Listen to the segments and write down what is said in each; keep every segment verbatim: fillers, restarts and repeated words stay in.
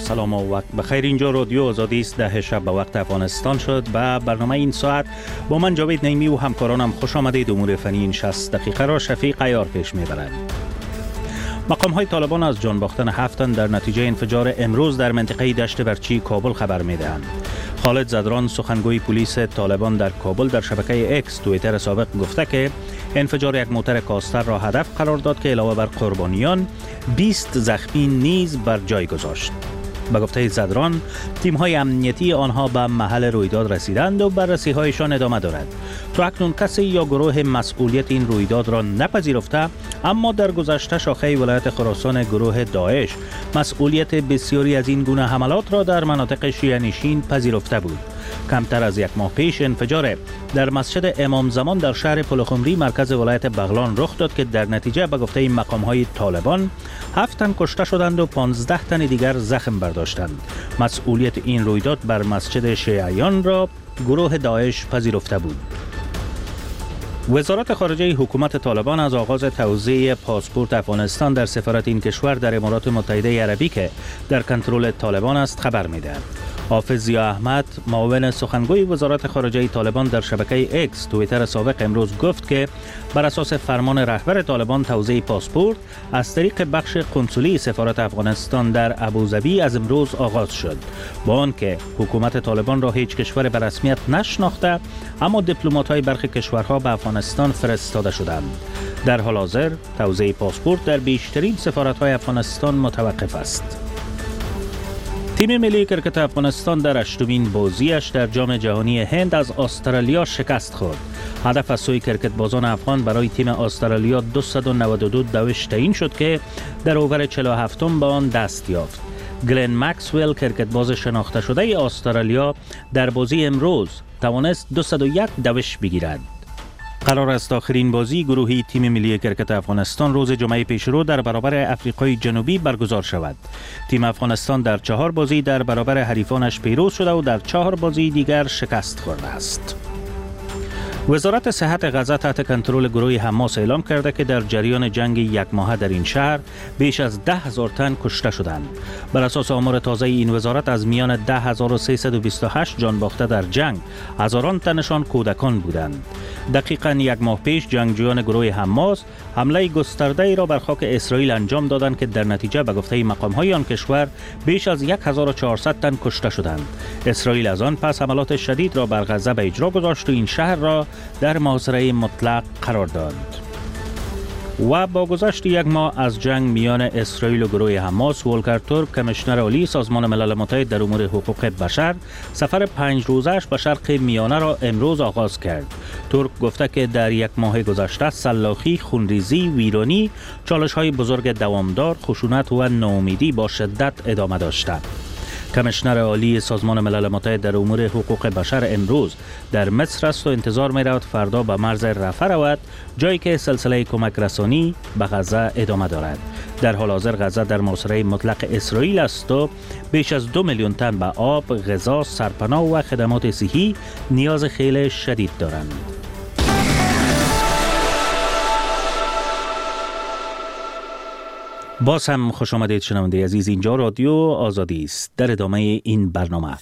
سلام و وقت بخیر. اینجا رادیو آزادی است. ده شب به وقت افغانستان شد و برنامه این ساعت با من جاوید نعیمی و همکارانم خوش آمدید. امور فنی این شصت دقیقه را شفیق عیار پیش میبرد. مقام های طالبان از جان باختن هفت تن در نتیجه انفجار امروز در منطقه دشت برچی کابل خبر میدهند. خالد زدران سخنگوی پلیس طالبان در کابل در شبکه اکس توییتر سابق گفته که انفجار یک موتر کاستر را هدف قرار داد که علاوه بر قربانیان بیست زخمی نیز بر جای گذاشت. به گفته زدران تیم های امنیتی آنها به محل رویداد رسیدند و بررسی هایشان ادامه دارد. تا اکنون کسی یا گروه مسئولیت این رویداد را نپذیرفته، اما در گذشته شاخه ولایت خراسان گروه داعش مسئولیت بسیاری از این گونه حملات را در مناطق شیعه نشین پذیرفته بود. کمتر از یک ماه پیش انفجار در مسجد امام زمان در شهر پلخمری مرکز ولایت بغلان رخ داد که در نتیجه به گفته این مقام های طالبان هفت تن کشته شدند و پانزده تن دیگر زخم برداشتند. مسئولیت این رویداد بر مسجد شیعیان را گروه داعش پذیرفته بود. وزارت خارجه حکومت طالبان از آغاز توزیع پاسپورت افغانستان در سفارت این کشور در امارات متحده عربی که در کنترل طالبان است خبر می‌دهد. حافظ ضیا احمد معاون سخنگوی وزارت خارجه طالبان در شبکه اکس توییتر سابق امروز گفت که بر اساس فرمان رهبر طالبان توزیع پاسپورت از طریق بخش قنسولی سفارت افغانستان در ابوظبی از امروز آغاز شد. با آنکه حکومت طالبان را هیچ کشور به رسمیت نشناخته، اما دیپلمات‌های برخی کشورها به افغانستان فرستاده شدند. در حال حاضر توزیع پاسپورت در بیشترین سفارت‌های افغانستان متوقف است. تیم ملی کرکت افغانستان در هشتمین بازیش در جام جهانی هند از استرالیا شکست خورد. هدف از سوی کرکت بازان افغان برای تیم استرالیا دویست و نود و دو دوش تعیین شد که در اوور چهل و هفتم به آن دست یافت. گلن مکسول کرکت باز شناخته شده استرالیا در بازی امروز توانست دویست و یک دوش بگیرد. قرار است آخرین بازی گروهی تیم ملی کرکت افغانستان روز جمعه پیشرو در برابر افریقای جنوبی برگزار شود. تیم افغانستان در چهار بازی در برابر حریفانش پیروز شده و در چهار بازی دیگر شکست خورده است. وزارت صحت غزه تحت کنترل گروه حماس اعلام کرده که در جریان جنگ یک ماهه در این شهر بیش از ده هزار تن کشته شدند. بر اساس آمار تازه این وزارت از میان ده هزار و سیصد و بیست و هشت جان باخته در جنگ هزاران تنشان کودکان بودند. دقیقاً یک ماه پیش جنگجویان گروه حماس حمله گسترده ای را بر خاک اسرائیل انجام دادند که در نتیجه به گفته مقام‌های آن کشور بیش از هزار و چهارصد تن کشته شدند. اسرائیل از آن پس حملات شدید را بر غزه به اجرا گذاشت و این شهر را در محاصره مطلق قرار داد. و با گذشت یک ماه از جنگ میان اسرائیل و گروه حماس، ولکر تورک کمیشنر عالی سازمان ملل متحد در امور حقوق بشر سفر پنج روزش به شرق میانه را امروز آغاز کرد. تورک گفته که در یک ماه گذشته سلاخی، خونریزی، ویرانی، چالش‌های بزرگ دوامدار، خشونت و ناامیدی با شدت ادامه داشته. کمیشنر عالی سازمان ملل متحد در امور حقوق بشر امروز در مصر است و انتظار می رود فردا به مرز رفح رود، جایی که سلسله کمک رسانی به غزه ادامه دارد. در حال حاضر غزه در محاصره مطلق اسرائیل است و بیش از دو میلیون تن به آب، غذا، سرپناه و خدمات صحی نیاز خیلی شدید دارند. باز هم خوش آمدید شنونده عزیز. اینجا رادیو آزادی است. در ادامه این برنامه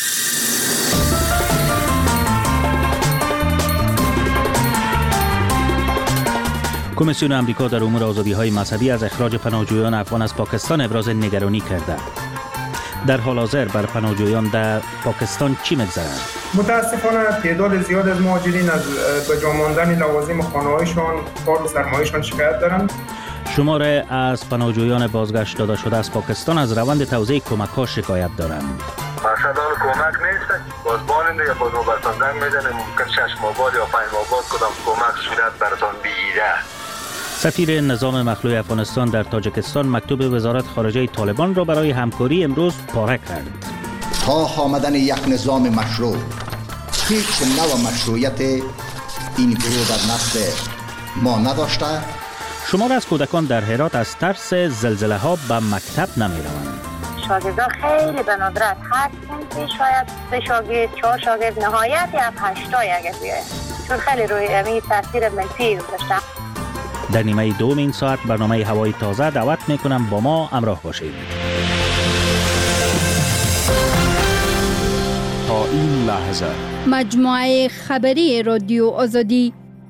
کمیسیون امریکا در امور آزادی‌های مذهبی از اخراج پناهجویان افغان از پاکستان ابراز نگرانی کرده. در حال حاضر بر پناهجویان در پاکستان چی می‌گذرد؟ متاسفانه تعداد زیاد از مهاجرین از به جا ماندن لوازم خانه‌هایشان، کار و سرمایه‌شان شکایت دارند. شماره از پناهجویان بازگشت داده شده از پاکستان از روند توزیع کمک‌ها شکایت دارند. مقصدان کمک نیست، باز باننده یا باز مبرساندن میدن، ممکن شش ماه بعد یا پنج ماه بعد کدام کمک صورت براتان بگیره. سفیر نظام مخلوع افغانستان در تاجیکستان مکتوب وزارت خارجه طالبان را برای همکاری امروز پاره کرد. تا آمدن یک نظام مشروع، هیچ نوع مشروعیت این گروه در نسل ما نداشته. شمار از کودکان در هرات از ترس زلزله ها به مکتب نمی روند. شاگردان خیلی به ندرت هر سنتی شاید سه شاگرد، چهار شاگرد، نهایت یا هشتا اگه بیاید، چون خیلی روی امی تاثیر منفی داشتن. در نیمه دوم این ساعت برنامه هوای تازه دعوت میکنم با ما همراه باشید. تا این لحظه. مجموعه خبری رادیو آزادی.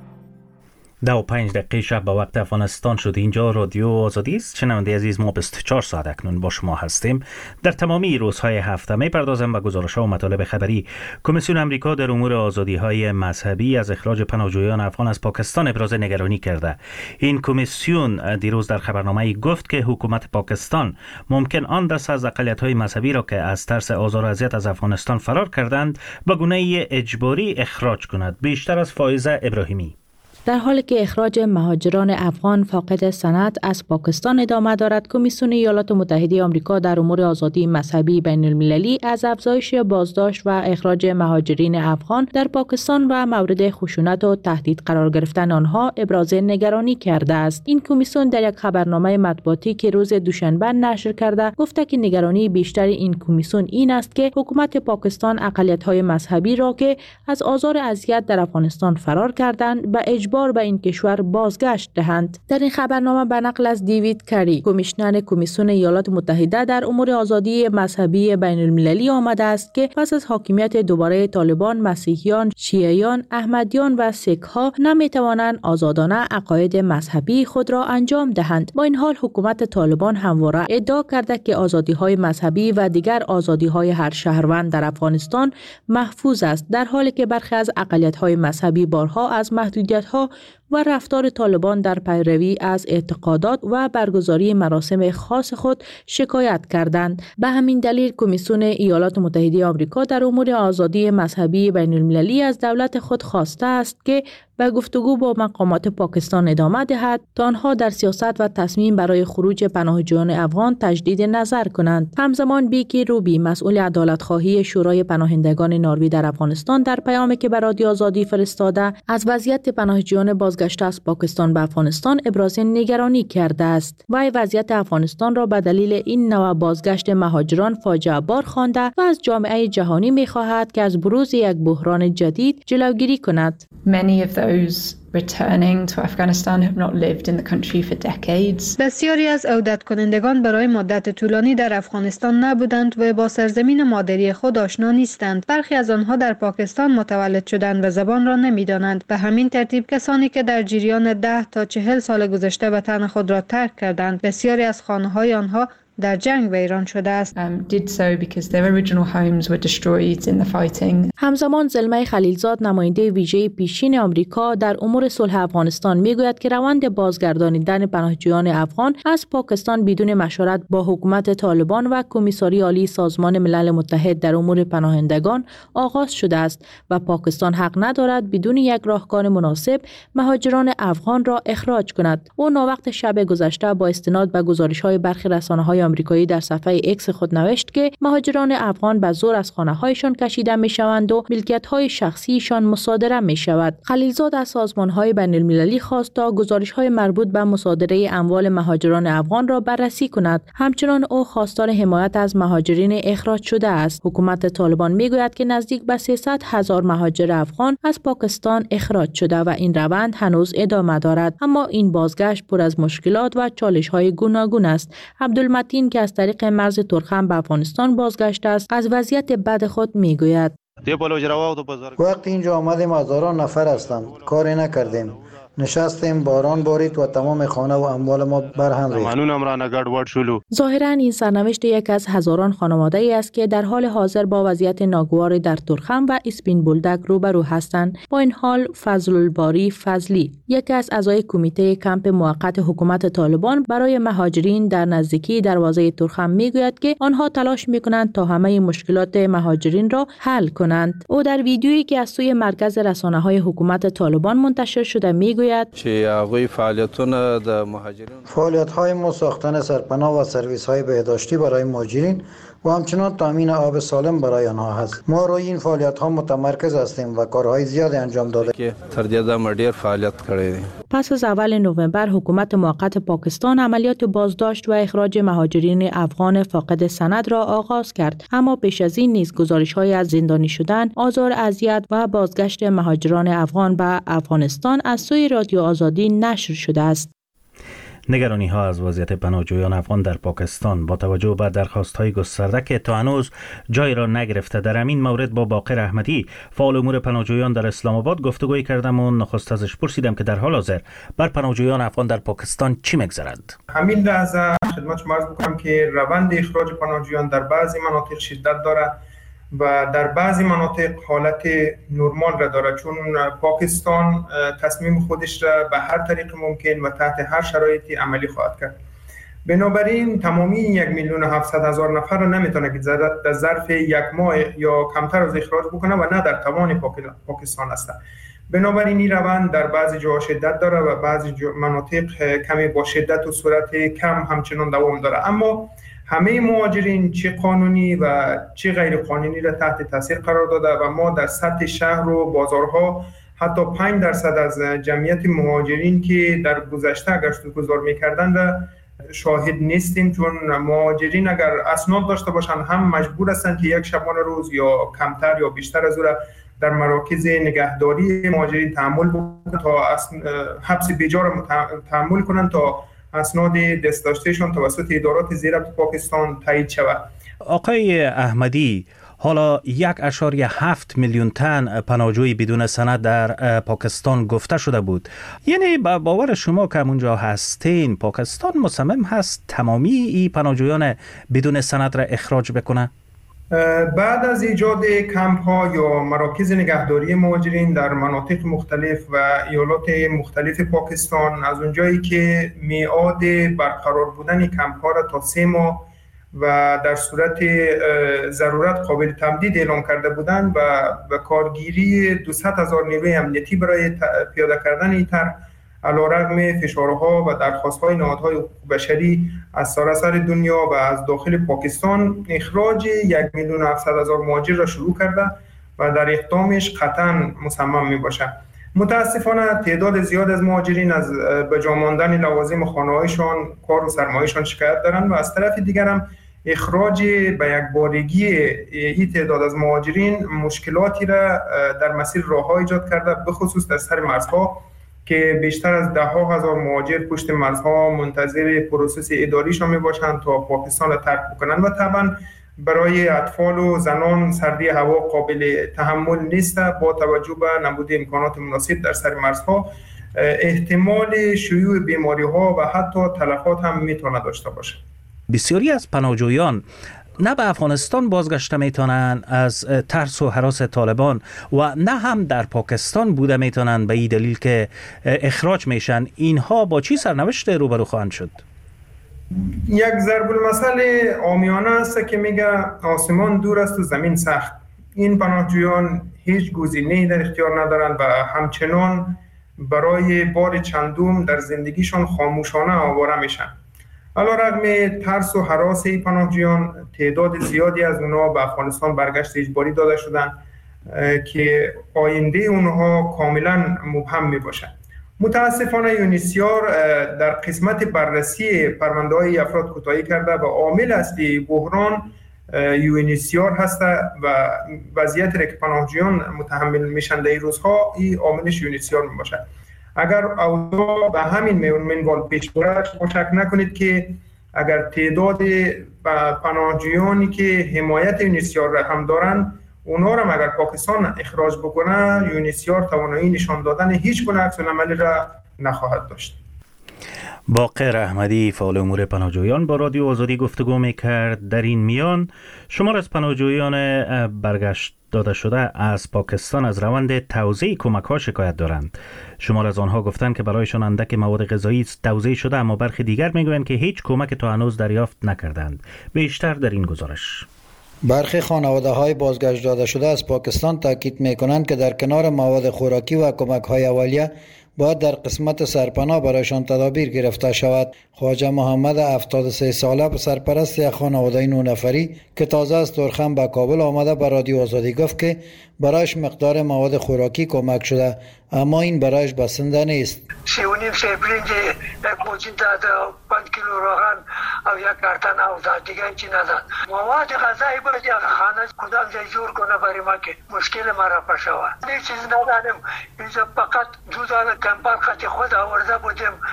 ده و پنج دقیقه شب به وقت افغانستان شد. اینجا رادیو آزادی است. شنونده عزیز، ما بیست و چهار ساعت اکنون با شما هستیم. در تمامی روزهای هفته می پردازم به گزارش‌ها و مطالب خبری. کمیسیون امریکا در امور آزادی‌های مذهبی از اخراج پناهجویان افغان از پاکستان ابراز نگرانی کرده. این کمیسیون دیروز در خبرنامه‌ای گفت که حکومت پاکستان ممکن آن دست از اقلیت‌های مذهبی را که از ترس آزار و اذیت از افغانستان فرار کردند به گونه اجباری اخراج کند. بیشتر از فائزه ابراهیمی. در حالی که اخراج مهاجران افغان فاقد سند از پاکستان ادامه دارد، کمیسیون ایالات متحده آمریکا در امور آزادی مذهبی بین المللی از افزایش بازداشت و اخراج مهاجرین افغان در پاکستان و مورد خشونت و تهدید قرار گرفتن آنها ابراز نگرانی کرده است. این کمیسیون در یک خبرنامه مطبوعاتی که روز دوشنبه نشر کرده گفته که نگرانی بیشتر این کمیسیون این است که حکومت پاکستان اقلیت‌های مذهبی را که از آزار و اذیت در افغانستان فرار کردند به اجبار به این کشور بازگشت دهند. در این خبرنامه به نقل از دیوید کری، کمیشنر کمیسیون ایالات متحده در امور آزادی مذهبی بین المللی آمده است که پس از حاکمیت دوباره طالبان، مسیحیان، شیعیان، احمدیان و سیک‌ها نمی‌توانند آزادانه عقاید مذهبی خود را انجام دهند. با این حال حکومت طالبان همواره ادعا کرده که آزادی‌های مذهبی و دیگر آزادی‌های هر شهروند در افغانستان محفوظ است، در حالی که برخی از اقلیت‌های مذهبی بارها از محدودیت‌ها و رفتار طالبان در پیروی از اعتقادات و برگزاری مراسم خاص خود شکایت کردند. به همین دلیل کمیسیون ایالات متحده آمریکا در امور آزادی مذهبی بین المللی از دولت خود خواسته است که به گفتگو با مقامات پاکستان ادامه دهد تا آنها در سیاست و تصمیم برای خروج پناهجویان افغان تجدید نظر کنند. همزمان بیکی روبی، مسئول عدالت‌خواهی شورای پناهندگان نروژ در افغانستان، در پیامی که به رادیو آزادی فرستاده از وضعیت پناهجویان بازگشته از پاکستان به افغانستان ابراز نگرانی کرده است. وی وضعیت افغانستان را به دلیل این نوع بازگشت مهاجران فاجعه بار خوانده و از جامعه جهانی می‌خواهد که از بروز یک بحران جدید جلوگیری کند. Many of those returning to Afghanistan have not lived in the country for decades. بسیاری از عودت کنندگان برای مدت طولانی در افغانستان نبودند و با سرزمین مادری خود آشنا نیستند. برخی از آنها در پاکستان متولد شدند و زبان را نمی‌دانند. به همین ترتیب کسانی که در جریان ده تا چهل سال گذشته وطن خود را ترک کردند، بسیاری از خانه‌های آنها در جنگ ویران شده است. Um, did so because their original homes were destroyed in the fighting. همزمان زلمه خلیلزاد، نماینده ویژه پیشین آمریکا در امور صلح افغانستان، میگوید که روند بازگردانیدن پناهجویان افغان از پاکستان بدون مشورت با حکومت طالبان و کمیساری عالی سازمان ملل متحد در امور پناهندگان آغاز شده است و پاکستان حق ندارد بدون یک راهکار مناسب مهاجران افغان را اخراج کند. او ناوقت شب گذشته با استناد به گزارش‌های برخی رسانه‌های آمریکایی در صفحه ایکس خود نوشت که مهاجران افغان به زور از خانه‌هایشان کشیده می‌شوند و ملکیت‌های شخصیشان مصادره می‌شود. خلیلزاد از سازمان‌های بین‌المللی خواست تا گزارش‌های مربوط به مصادره اموال مهاجران افغان را بررسی کند. همچنان او خواستار حمایت از مهاجرین اخراج شده است. حکومت طالبان می‌گوید که نزدیک به سیصد هزار مهاجر افغان از پاکستان اخراج شده و این روند هنوز ادامه دارد، اما این بازگشت پر از مشکلات و چالش‌های گوناگون است. عبدالمتین که از طریق مرز ترخم به افغانستان بازگشته است از وضعیت بد خود میگوید. وقتی اینجا آمدیم هزاران نفر هستند، کاری نکردیم، نشستیم، باران بارید و تمام خانه و اموال ما برهم ریخت. ظاهراً این سرنوشت یک از هزاران خانواده ای است که در حال حاضر با وضعیت ناگوار در ترخم و اسپین بولدک روبرو هستند. با این حال فضل الباری فضلی، یکی از اعضای کمیته کمپ موقت حکومت طالبان برای مهاجرین در نزدیکی دروازه ترخم میگوید که آنها تلاش میکنند تا همه مشکلات مهاجرین را حل کنند. او در ویدیویی که از سوی مرکز رسانه‌های حکومت طالبان منتشر شده میگوید فعالیت‌های ما ساختن سرپناه و سرویس‌های بهداشتی برای مهاجرین و همچنان تامین آب سالم برای آنها هست. ما روی این فعالیت‌ها متمرکز هستیم و کارهای زیادی انجام داده که تر دې دمه ډیر فعالیت کړی دی. پس از اول نوامبر حکومت موقت پاکستان عملیات بازداشت و اخراج مهاجرین افغان فاقد سند را آغاز کرد، اما پیش از این نیز گزارش‌های از زندانی شدن، آزار اذیت و بازگشت مهاجران افغان به افغانستان از سوی رادیو آزادی نشر شده است. نگرانی ها از وضعیت پناهجویان افغان در پاکستان با توجه به درخواست های گسترده که تا هنوز جای را نگرفته. در همین مورد با باقر احمدی فعال امور پناهجویان در اسلام آباد گفتگوی کردم و نخست ازش پرسیدم که در حال حاضر بر پناهجویان افغان در پاکستان چی می‌گذرد. همین لحظه خدمت شما عرض می‌کنم که روند اخراج پناهجویان در بعضی مناطق شدت دارد و در بعضی مناطق حالت نرمال را دارد، چون پاکستان تصمیم خودش را به هر طریق ممکن و تحت هر شرایطی عملی خواهد کرد. بنابراین تمامی یک میلیون و هفتصد هزار نفر را نمیتونه که در ظرف یک ماه یا کمتر از اخراج بکنه و نه در توان پاکستان است. بنابراین این روند در بعضی جاها شدت داره و بعضی مناطق کمی با شدت و صورت کم همچنان دوام داره. اما همه مهاجرین چه قانونی و چه غیر قانونی را تحت تاثیر قرار داده و ما در سطح شهر و بازارها حتی پنج درصد از جمعیت مهاجرین که در گذشته گشت و گذار می‌کردند را شاهد نیستیم، چون مهاجرین اگر اسناد داشته باشند هم مجبور هستند که یک شبانه روز یا کمتر یا بیشتر از او را در مراکز نگهداری مهاجرین تحمل بکنند تا حبس بیجا را تحمل کنند تا اسناد دست داشتهشان توسط ادارات زیربط پاکستان تایید شود. آقای احمدی، حالا یک اشاریه هفت میلیون تن پناهجوی بدون سند در پاکستان گفته شده بود. یعنی با باور شما که اونجا هستین پاکستان مصمم هست تمامی این پناهجویان بدون سند را اخراج بکنه؟ بعد از ایجاد کمپ ها یا مراکز نگهداری مهاجرین در مناطق مختلف و ایالات مختلف پاکستان، از اونجایی که میعاد برقرار بودن کمپ ها را تا سه ماه و در صورت ضرورت قابل تمدید اعلام کرده بودند و به کارگیری دویست هزار نیروی امنیتی برای پیاده کردن این طرح علیرغم فشارها و درخواست‌های نهادهای حقوق بشری از سراسر دنیا و از داخل پاکستان اخراج یک میلیون و هفتصد هزار مهاجر را شروع کرده و در اقدامش قطعاً مصمم میباشد. متاسفانه تعداد زیاد از مهاجرین از به جا ماندن لوازم خانه‌هایشان، کار و سرمایه‌شان شکایت دارند و از طرف دیگر هم اخراج به یک بارگی این تعداد از مهاجرین مشکلاتی را در مسیر راه‌ها ایجاد کرده، به خصوص در سر مرزها که بیشتر از ده ها هزار مهاجر پشت مرزها منتظر پروسس اداریشان میباشند تا پاکستان را ترک بکنند و طبعا برای اطفال و زنان سردی هوا قابل تحمل نیست. با توجه به نبود امکانات مناسب در سر مرزها احتمال شیوع بیماری ها و حتی تلفات هم میتونه داشته باشه. بسیاری از پناهجویان نه به افغانستان بازگشته میتونن از ترس و هراس طالبان و نه هم در پاکستان بوده میتونن به این دلیل که اخراج میشن. اینها با چی سرنوشت روبرو خواهند شد؟ یک ضرب المثل عامیانه است که میگه آسمان دور است و زمین سخت. این پناهجویان هیچ گزینه‌ای در اختیار ندارند و همچنان برای بار چندم در زندگیشان خاموشانه آواره میشن. علیرغم ترس و هراس پناهجویان تعداد زیادی از اونها به افغانستان برگشت اجباری داده شدند که آینده اونها کاملا مبهم می باشد. متاسفانه یونیسیار در قسمت بررسی پرونده های افراد کوتاهی کرده و عامل اصلی بحران یونیسیار هست و وضعیت را که پناهجویان متحمل میشن در این روزها این عاملش یونیسیار می باشد. اگر اوضاع به همین منوال پیش برد، شک نکنید که اگر تعداد پناهجویانی که حمایت یونیسیار را هم دارند اونا را اگر پاکستان اخراج بکنه، یونیسیار توانایی نشان دادن هیچ گونه عکس العملی را نخواهد داشت. باقر احمدی فعال امور پناهجویان با رادیو آزادی گفتگو میکرد. در این میان شمار از پناهجویان برگشت داده شده از پاکستان از روند توزیع کمک ها شکایت دارند. شمار از آنها گفتند که برایشان اندک مواد غذایی توزیع شده، اما برخی دیگر میگویند که هیچ کمک تا هنوز دریافت نکردند. بیشتر در این گزارش. برخی خانواده های بازگشت داده شده از پاکستان تاکید می کنند که در کنار مواد خوراکی و کمک های اولیه باید در قسمت سرپناه برایشان تدابیر گرفته شود. خواجه محمد هفتاد و سه ساله سرپرست یک خانواده نه نفری که تازه از ترخم به کابل آمده به رادیو آزادی گفت که برایش مقدار مواد خوراکی کمک شده، اما این برایش بسنده نیست. سی و نیم سی برنج، یک موچین داده، پنج کیلو روغن او یک کارتن او داد، دیگه چی نداد. مواد غذایی باید یک خانه کدام جای جور کنه برای ما که مشکل ما را پشوه. هیچ چیز نداریم. اینجا فقط دو دانه کمپر خطی خود آورده بودیم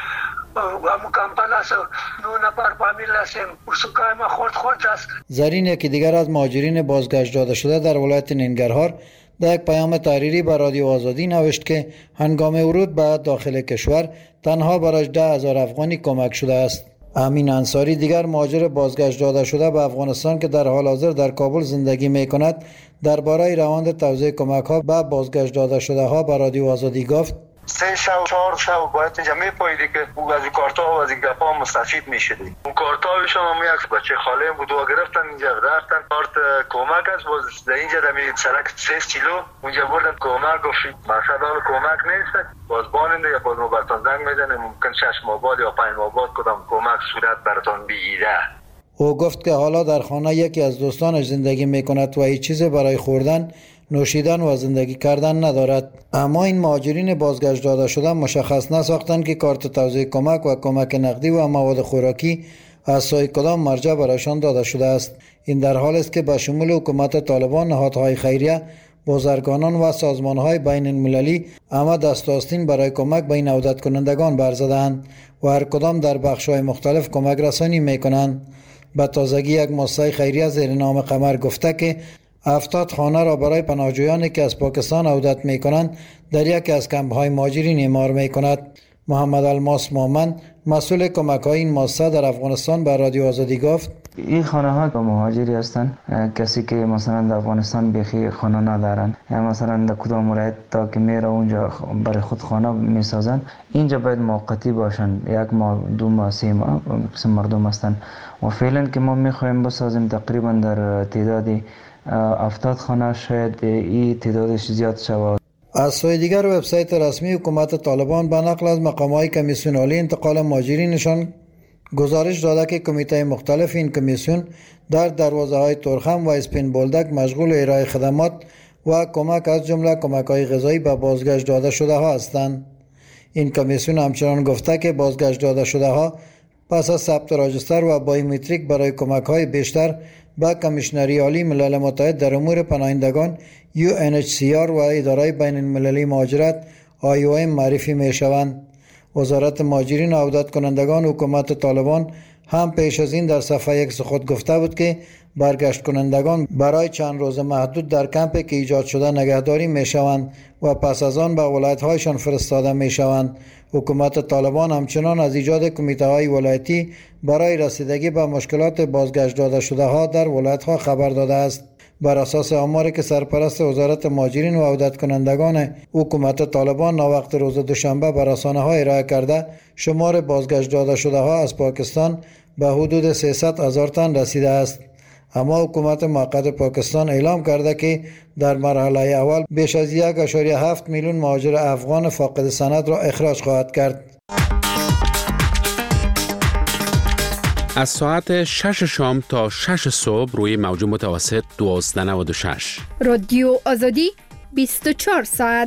هم کمپل است نو نفر فامیل هستیم سکای ما خورد خورد است. زرین یکی دیگر از مهاجرین بازگشت داده شده در ولایت ننگرهار در یک پیام تحریری به رادیو آزادی نوشت که هنگام ورود به داخل کشور تنها برای ده هزار افغانی کمک شده است. امین انصاری دیگر مهاجر بازگشت داده شده به افغانستان که در حال حاضر در کابل زندگی می کند درباره روند توزیع کمک ها به بازگشت داده شده ها به رادیو آزادی گفت سه شب چهار شب باید اینجا میپاییدی که او از این کارتا و از این گپا مستفید میشدی. اون کارتاویش هم یک بچه خاله بود و گرفتن اینجا رفتن کارت کمک است باز در اینجا دمی سرک سه کیلو اونجا بردن کمک گفتید مقصد حال کمک نیست باز باننده یا باز موبایلتان زنگ میزنه ممکن شش ماه بعد یا پنج ماه بعد کدام کمک صورت براتون بگیره. او گفت که حالا در خانه یکی از دوستانش زندگی میکند و هیچ چیز برای خوردن نوشیدن و زندگی کردن ندارد. اما این مهاجرین بازگشت داده شده مشخص نساختند که کارت توزیع کمک و کمک نقدی و مواد خوراکی از سوی کدام مرجع برایشان داده شده است. این در حال است که به شمول حکومت طالبان، نهادهای خیریه، بازرگانان و سازمانهای بین المللی اما دست آستین برای کمک به این عودت کنندگان برزدند و هر کدام در بخش‌های مختلف کمک رسانی می‌کنند. به تازگی یک مؤسسه خیریه زیر نام قمر گفته که هفتاد خانه را برای پناهجویانی که از پاکستان عودت می کنند در یکی از کمپ‌های مهاجرین اعمار می کند. محمد الماس مومن مسئول کمک های این مؤسسه در افغانستان به رادیو آزادی گفت این خانه ها با مهاجری هستند، کسی که مثلا در افغانستان بخی خانه ندارن یا مثلا در کدام ولایت تا که میره اونجا برای خود خانه میسازن اینجا باید موقتی باشن یک ماه دو ماه سه ماه قسم مردم هستند و فعلا که ما میخوایم بسازیم تقریبا در تعدادی هفتاد خانه شاید این تعدادش زیاد شود. از سوی دیگر وبسایت رسمی حکومت طالبان به نقل از مقام‌های کمیسیون عالی انتقال مهاجرینشان گزارش داده که کمیته مختلف این کمیسیون در دروازه‌های تورخم و اسپین بولدک مشغول ارائه خدمات و کمک از جمله کمک‌های غذایی به بازگشت داده شده ها هستند. این کمیسیون همچنان گفته که بازگشت داده شده ها پس از ثبت راجستر و بایومتریک برای کمک‌های بیشتر به کمیشنری عالی ملل متحد در امور پناهندگان یو ان اچ سی آر و اداره بین المللی مهاجرت آی او ام معرفی می شوند. وزارت مهاجرین و عودت کنندگان حکومت طالبان هم پیش از این در صفحه یک خود گفته بود که برگشت کنندگان برای چند روز محدود در کمپی که ایجاد شده نگهداری می شوند و پس از آن به ولایت‌هایشان فرستاده می شوند. حکومت طالبان همچنان از ایجاد کمیته‌های ولایتی برای رسیدگی به مشکلات بازگشت داده شده ها در ولایت‌ها خبر داده است. بر اساس آماری که سرپرست وزارت مهاجرین و عودت کنندگان حکومت طالبان وقت روز دوشنبه بر رسانه‌ها ارائه کرده، شمار بازگشت داده شده ها از پاکستان به حدود سیصد هزار تن رسیده است. اما حکومت موقت پاکستان اعلام کرده که در مرحله اول بیش از یک و هفت میلیون مهاجر افغان فاقد سند را اخراج خواهد کرد. از ساعت شش شام تا شش صبح روی موج متوسط دوازده نود و شش رادیو آزادی بیست و چهار ساعت.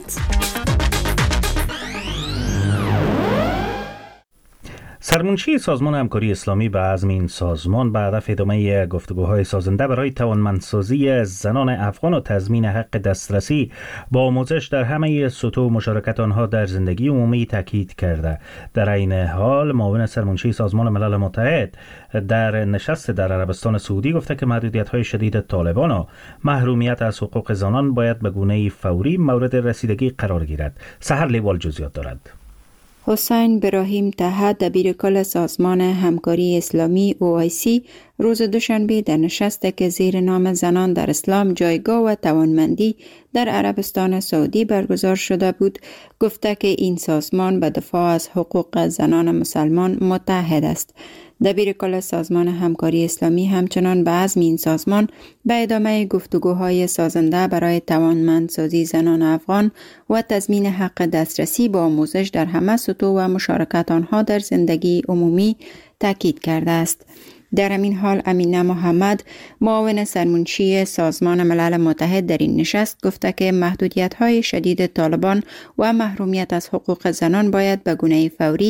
سرمنشی سازمان همکاری اسلامی به عزم این سازمان به هدف ادامه گفتگوهای سازنده برای توانمندسازی زنان افغان و تضمین حق دسترسی با آموزش در همه سطوح مشارکت آنها در زندگی عمومی تاکید کرده. در این حال معاون سرمنشی سازمان ملل متحد در نشست در عربستان سعودی گفته که محدودیت‌های شدید طالبان و محرومیت از حقوق زنان باید به گونه فوری مورد رسیدگی قرار گیرد. سحر لیوال جزئیات دارد. حسین براهیم طه دبیرکل سازمان همکاری اسلامی او آی سی روز دوشنبه در نشستی که زیر نام زنان در اسلام جایگاه و توانمندی در عربستان سعودی برگزار شده بود گفته که این سازمان به دفاع از حقوق زنان مسلمان متحد است. دبیرکل سازمان همکاری اسلامی همچنان به عزم این سازمان به ادامه گفتگوهای سازنده برای توانمندسازی زنان افغان و تضمین حق دسترسی به آموزش در همه سطوح و مشارکت آنها در زندگی عمومی تاکید کرده است. در همین حال امینه محمد معاون سرمنشی سازمان ملل متحد در این نشست گفته که محدودیت‌های شدید طالبان و محرومیت از حقوق زنان باید به گونه فوری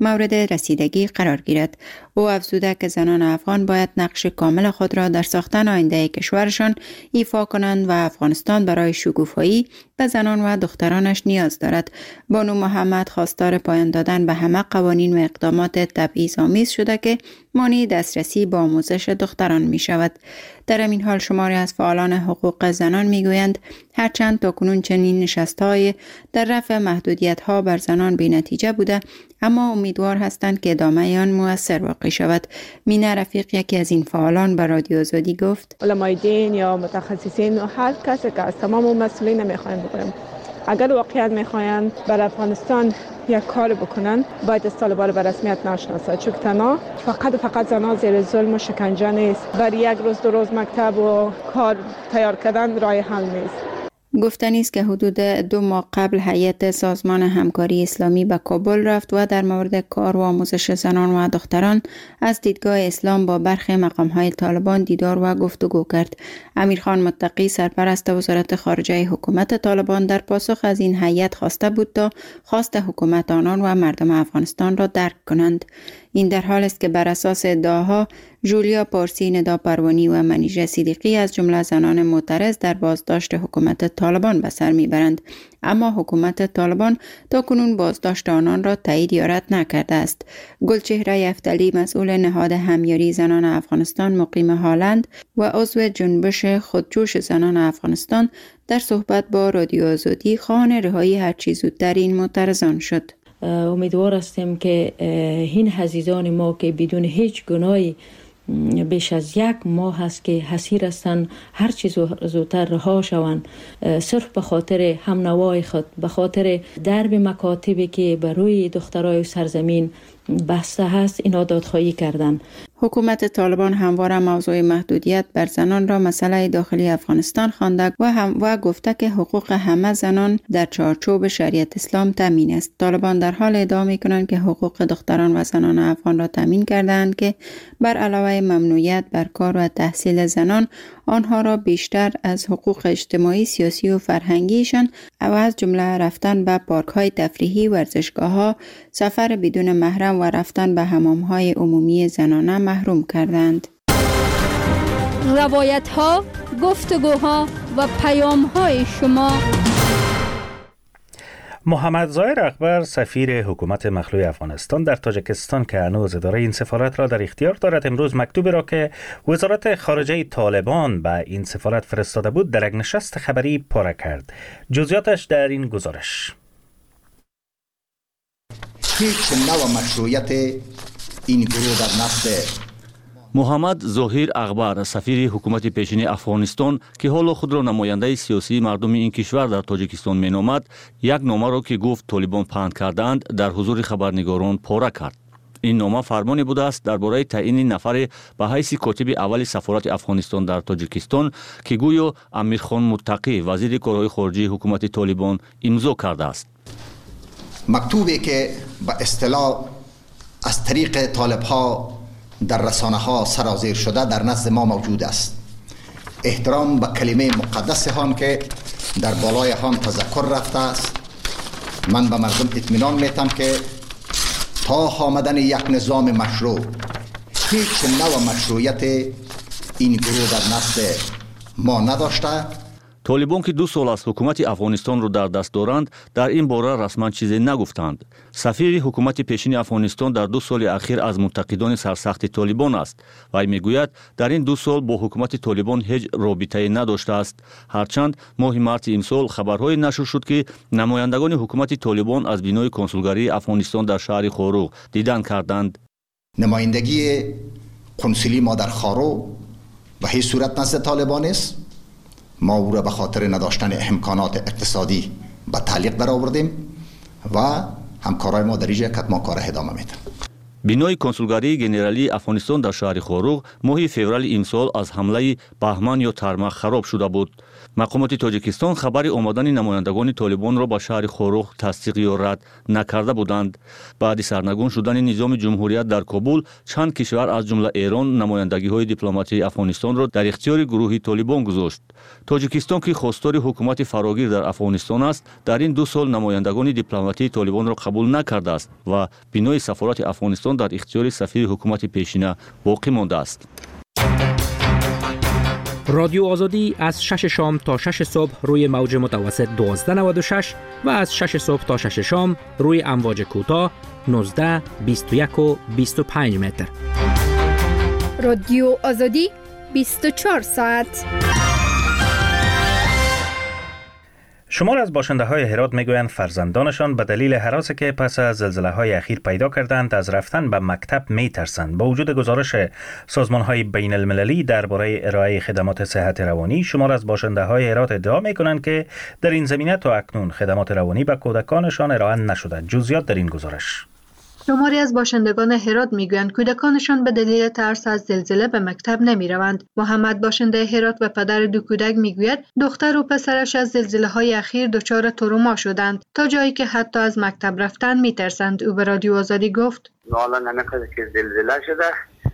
مورد رسیدگی قرار گیرد. او افزوده که زنان افغان باید نقش کامل خود را در ساختن آینده کشورشان ایفا کنند و افغانستان برای شکوفایی به زنان و دخترانش نیاز دارد. بانو محمد خواستار پایان دادن به همه قوانین و اقدامات تبعیض‌آمیز شده که مانع دسترسی به آموزش دختران می شود. در این حال شماری از فعالان حقوق زنان می گویند هرچند تاکنون چنین نشست‌های در رفع محدودیت‌ها بر زنان بی نتیجه بوده، اما امیدوار هستند که ادامه آن مؤثر واقع شود. مینا رفیق یکی از این فعالان به رادیو آزادی گفت: علمای دین یا متخصصین و هر کسی که از تمام مسئولین نمیخوایم بکنیم، اگر واقعا میخواین بر افغانستان یک کار بکنن باید از طالبان به رسمیت نشناسند، چون تنها فقط فقط زنان زیر ظلم و شکنجه نیست. بر یک روز دو روز مکتب و کار تیار کردن راه حل نیست. گفتنی است که حدود دو ماه قبل هیئت سازمان همکاری اسلامی به کابل رفت و در مورد کار و آموزش زنان و دختران از دیدگاه اسلام با برخی مقام‌های طالبان دیدار و گفتگو کرد. امیرخان متقی سرپرست وزارت خارجه حکومت طالبان در پاسخ از این هیئت خواسته بود تا خواست حکومت آنان و مردم افغانستان را درک کنند. این در حال است که بر اساس ادعاها جولیا پارسی، ندا پروانی و منیژه صدیقی از جمله زنان معترض در بازداشت حکومت طالبان به سر میبرند، اما حکومت طالبان تا کنون بازداشت آنان را تایید یا رد نکرده است. گلچهره یفتلی، مسئول نهاد همیاری زنان افغانستان مقیم هالند و عضو جنبش خودجوش زنان افغانستان، در صحبت با رادیو آزادی خواهان رهایی هرچی زودتر این معترضان شد. امیدوار هستیم که این عزیزان ما که بدون هیچ گناهی بیش از یک ماه هست که حسیر هستند هر چیز زودتر رها شوند، صرف به خاطر هم نوای خود، به خاطر درب مکاتبی که بر روی دخترای سرزمین بسته هست، اینا دادخواهی کردن. حکومت طالبان همواره موضوع محدودیت بر زنان را مسئله داخلی افغانستان خوانده و هم و گفته که حقوق همه زنان در چارچوب شریعت اسلام تامین است. طالبان در حال ادعا می‌کنند که حقوق دختران و زنان افغان را تامین کردند که بر علاوه ممنوعیت بر کار و تحصیل زنان، آنها را بیشتر از حقوق اجتماعی، سیاسی و فرهنگیشان و از جمله رفتن به پارک‌های تفریحی، ورزشگاه‌ها، سفر بدون محرم و رفتن به حمام‌های عمومی زنانه محروم کردند. روایت‌ها، گفتگوها و پیام‌های شما. محمد ظاهر اکبر، سفیر حکومت مخلوع افغانستان در تاجیکستان که هنوز اداره این سفارت را در اختیار دارد، امروز مکتوبی را که وزارت خارجه طالبان به این سفارت فرستاده بود در یک نشست خبری پاره کرد. جزئیاتش در این گزارش. هیچ نوع مشروعیت این گروه در نفس محمد ظاهر اکبر، سفیر حکومت پیشین افغانستان که حالا خود را نماینده سیاسی مردم این کشور در تاجیکستان مینامد، یک نامه را که گفت طالبان پهن کردند در حضور خبرنگاران پاره کرد. این نامه فرمانی بوده است درباره تعیین نفر به حیث کاتب اول سفارت افغانستان در تاجیکستان که گویا امیرخان متقی، وزیر کارهای خارجه حکومت طالبان، امضا کرده است. مکتوبی که به اصطلاح از طریق طالب‌ها در رسانه ها سرازیر شده در نزد ما موجود است. احترام به کلمه مقدس هم که در بالای هم تذکر رفته است. من به مردم اطمینان میتم که تا آمدن یک نظام مشروع، هیچ نوع مشروعیت این گروه در نزد ما نداشته. طالبان که دو سال از حکومت افغانستان را در دست دارند، در این باره رسما چیزی نگفتند. سفیر حکومت پیشین افغانستان در دو سال اخیر از منتقدان سرسخت طالبان است و میگوید در این دو سال با حکومت طالبان هیچ رابطه‌ای نداشته است. هرچند ماه مارس امسال خبرهای نشر شد که نمایندگان حکومت طالبان از بینای کنسولگری افغانستان در شهر خاروق دیدن کردند. نمایندگی کنسولی ما در خاروق به هیچ صورت نزد طالبان است. ما او را به خاطر نداشتن امکانات اقتصادی به تعلیق در آوردیم و همکارای ما در اینجا کتما کار ادامه میدن. بینای کنسولگری گنرالی افغانستان در شهر خوروغ ماه فوریه امسال از حمله بهمن یا ترمخ خراب شده بود. مقامات تاجیکستان خبر آمدن نمایندگان طالبان را به شهر خوروغ تصدیق یا رد نکرده بودند. بعد سرنگون شدن نظام جمهوریت در کابل، چند کشور از جمله ایران نمایندگی‌های دیپلماتی افغانستان را در اختیار گروه طالبان گذاشت. تاجیکستان که خواستار حکومت فراگیر در افغانستان است، در این دو سال نمایندگان دیپلماتی طالبان را قبول نکرده است و بنای سفارت افغانستان در اختیار سفیر حکومت پیشینه باقی مانده است. رادیو آزادی از شش شام تا شش صبح روی موج متوسط دوازده نود و شش و از شش صبح تا شش شام روی امواج کوتاه نوزده، بیست و یک و بیست و پنج متر. رادیو آزادی بیست و چهار ساعت. شمار از باشنده های هرات میگویند فرزندانشان به دلیل هراسی که پس از زلزله های اخیر پیدا کردند از رفتن به مکتب میترسند. با وجود گزارش سازمان های بین المللی درباره ارائه خدمات صحت روانی، شمار از باشنده های هرات ادعا میکنند که در این زمینه تا اکنون خدمات روانی به کودکانشان ارائه نشده. جزئیات در این گزارش. شماری از باشندگان هرات میگویند کودکانشان به دلیل ترس از زلزله به مکتب نمی روند. محمد باشنده هرات و پدر دو کودک میگوید دختر و پسرش از زلزله های اخیر دچار تروما شدند تا جایی که حتی از مکتب رفتن میترسند. او به رادیو آزادی گفت حالا نمیخواد که زلزله شده،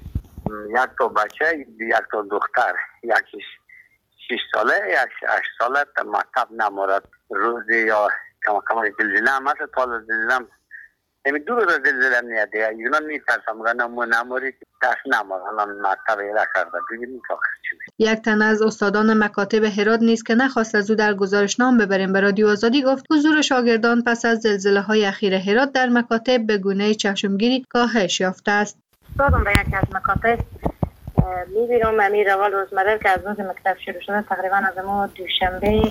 یک تا بچه یک تا دختر، یکیش شش ساله یکیش هشت ساله تا مکتب نمارد. روزی یا کم کم زلزله هم هست تا زلزله نمی دور رو زلزله نیاده اینا میترسم گفتم نمو نموری دست نمار الان مکتب ایره کرده بگیریم تا یک تن از استادان مکاتب هرات نیز که نخواست از او در گزارشنامه ببریم به رادیو آزادی گفت حضور شاگردان پس از زلزله های اخیر هرات در مکاتب به گونه چشمگیری کاهش یافته است. استادم به یکی از مکاتب میبینم امیر روال روزمره که از روز مکتب شروع شده تقریبا از ما دوشنبه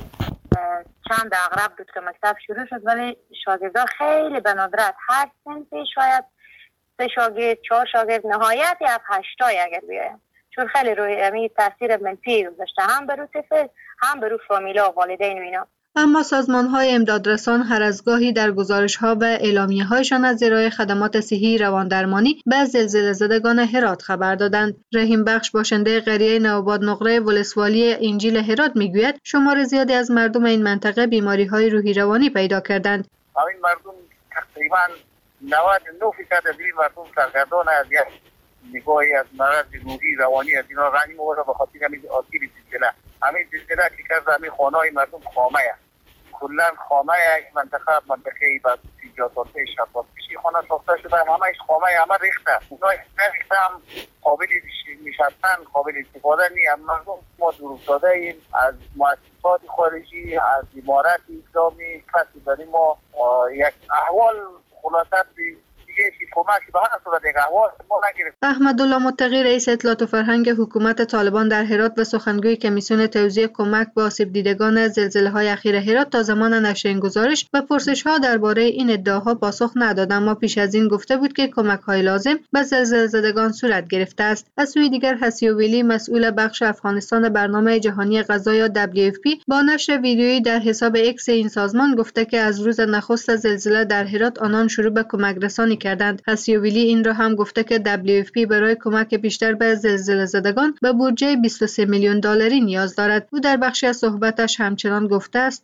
چند اغرب بود که مکتب شروع شد، ولی شاگردان خیلی به ندرت هر سنفی شاید سه شاگرد چهار شاگرد نهایت یا هشتای اگر بیایم، چون خیلی روی امی تاثیر منفی گذاشته هم بر روی طفل هم بر روی فامیلا و والدین و اینا. اما سازمان‌های امدادرسان هر از گاهی در گزارش‌ها و اعلامیه‌هایشان از ارائه خدمات صحی رواندرمانی به زلزله زدگان هرات خبر دادند. رحیم بخش باشنده قریه نوآباد نقره ولسوالی انجیل هرات میگوید شمار زیادی از مردم این منطقه بیماری‌های روحی روانی پیدا کردند. این مردم تقریباً نود و نه درصد از این مردم سرگردان از یک نگاهی از مرض روحی روانی از اینا رنج مواد به خاطر همین آسیب زلزله. همین زلزله که کرده همین خانه‌های مردم خامه است. کلا خامه یک منطقه منطقه بعد ایجادات شفاف بشی خانه ساخته شده همه‌اش خامه همه ریخته اونها ریخته هم قابل نشستن قابل استفاده نیست. مردم ما دور افتاده ایم از مؤسسات خارجی از امارات اسلامی کسی داریم ما یک احوال خلاصه احمدالله متقی رئیس اطلاعات و فرهنگ حکومت طالبان در هرات و سخنگوی کمیسیون توزیع کمک به آسیب دیدگان زلزله‌های اخیر هرات تا زمان نشر این گزارش و پرسش‌ها درباره این ادعاها پاسخ نداد، اما پیش از این گفته بود که کمک‌های لازم به زلزله زدگان صورت گرفته است. از سوی دیگر حسیویلی مسئول بخش افغانستان برنامه جهانی غذا یا دبلیو اف پی با نشر ویدیویی در حساب اکس این سازمان گفته که از روز نخست زلزله در هرات آنان شروع به کمک رسانی کردند. حسیویلی این را هم گفته که دبلیو اف پی برای کمک بیشتر به زلزله زدگان به بودجه بیست و سه میلیون دلاری نیاز دارد. او در بخشی از صحبتش همچنان گفته است: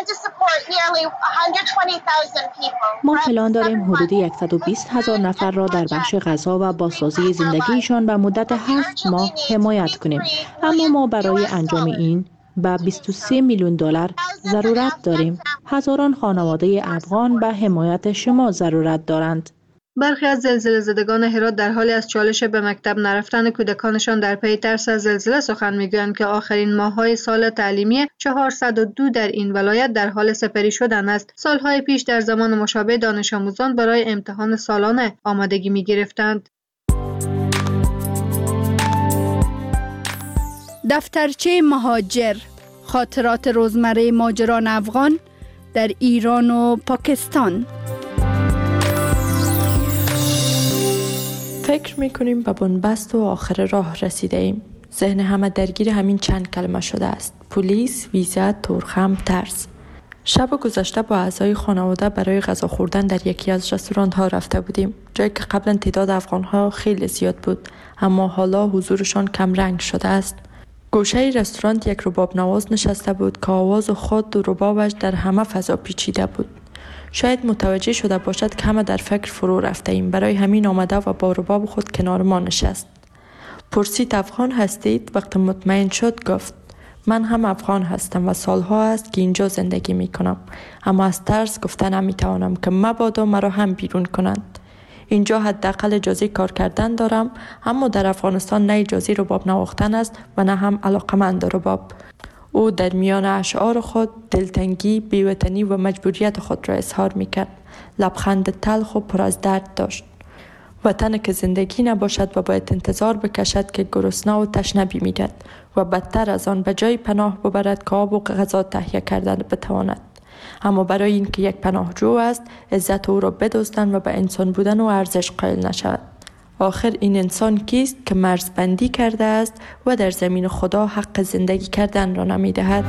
ما پلان داریم حدود صد و بیست هزار نفر را در بخش غذا و بازسازی زندگیشان به مدت هفت ماه حمایت کنیم، اما ما برای انجام این به بیست و سه میلیون دلار ضرورت داریم. هزاران خانواده افغان به حمایت شما ضرورت دارند. برخی از زلزله زدگان هرات در حالی از چالش به مکتب نرفتن کودکانشان در پی ترس از زلزله سخن میگویند که آخرین ماه‌های سال تعلیمی چهارصد و دو در این ولایت در حال سپری شدن است. سالهای پیش در زمان مشابه دانش آموزان برای امتحان سالانه آمادگی می‌گرفتند. دفترچه مهاجر، خاطرات روزمره ماجران افغان در ایران و پاکستان. فکر میکنیم به بنبست و آخر راه رسیده ایم. ذهن همه درگیر همین چند کلمه شده است: پلیس، ویزا، تورخم، ترس. شب گذشته با اعضای خانواده برای غذا خوردن در یکی از رستوران ها رفته بودیم، جایی که قبلا تعداد افغان ها خیلی زیاد بود، اما حالا حضورشان کم رنگ شده است. گوشه رستوران یک رباب نواز نشسته بود که آواز و خود و ربابش در همه فضا پیچیده بود. شاید متوجه شده باشد که همه در فکر فرو رفته ایم، برای همین آمده و با رباب خود کنار ما نشست. پرسید افغان هستید؟ وقتی مطمئن شد گفت من هم افغان هستم و سالها است که اینجا زندگی می کنم، اما از ترس گفتن نمی توانم که مبادا مرا هم بیرون کنند. اینجا حداقل اجازه کار کردن دارم، اما در افغانستان نه اجازه رباب نواختن است و نه هم علاقمند رباب. او در میان اشعار خود دلتنگی، بی‌وطنی و مجبوریت خود را اظهار می کرد. لبخند تلخ و پر از درد داشت. وطن که زندگی نباشد و باید انتظار بکشد که گرسنه و تشنه بمیرد و بدتر از آن به جای پناه ببرد که آب و غذا تهیه کردن بتواند. اما برای اینکه یک پناهجو است، عزت او را بدزدند و به انسان بودن و ارزش قائل نشود. آخر این انسان کیست که مرزبندی کرده است و در زمین خدا حق زندگی کردن را نمی‌دهد؟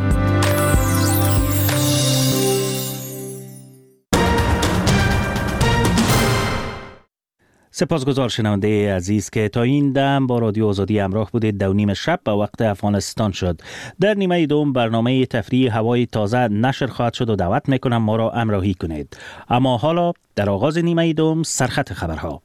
سپاسگزار شنونده عزیز که تا این دم با رادیو آزادی همراه بودید. دو نیم شب به وقت افغانستان شد. در نیمه دوم برنامه تفریح هوای تازه نشر خواهد شد و دعوت میکنم ما را همراهی کنید. اما حالا در آغاز نیمه دوم سرخط خبرها.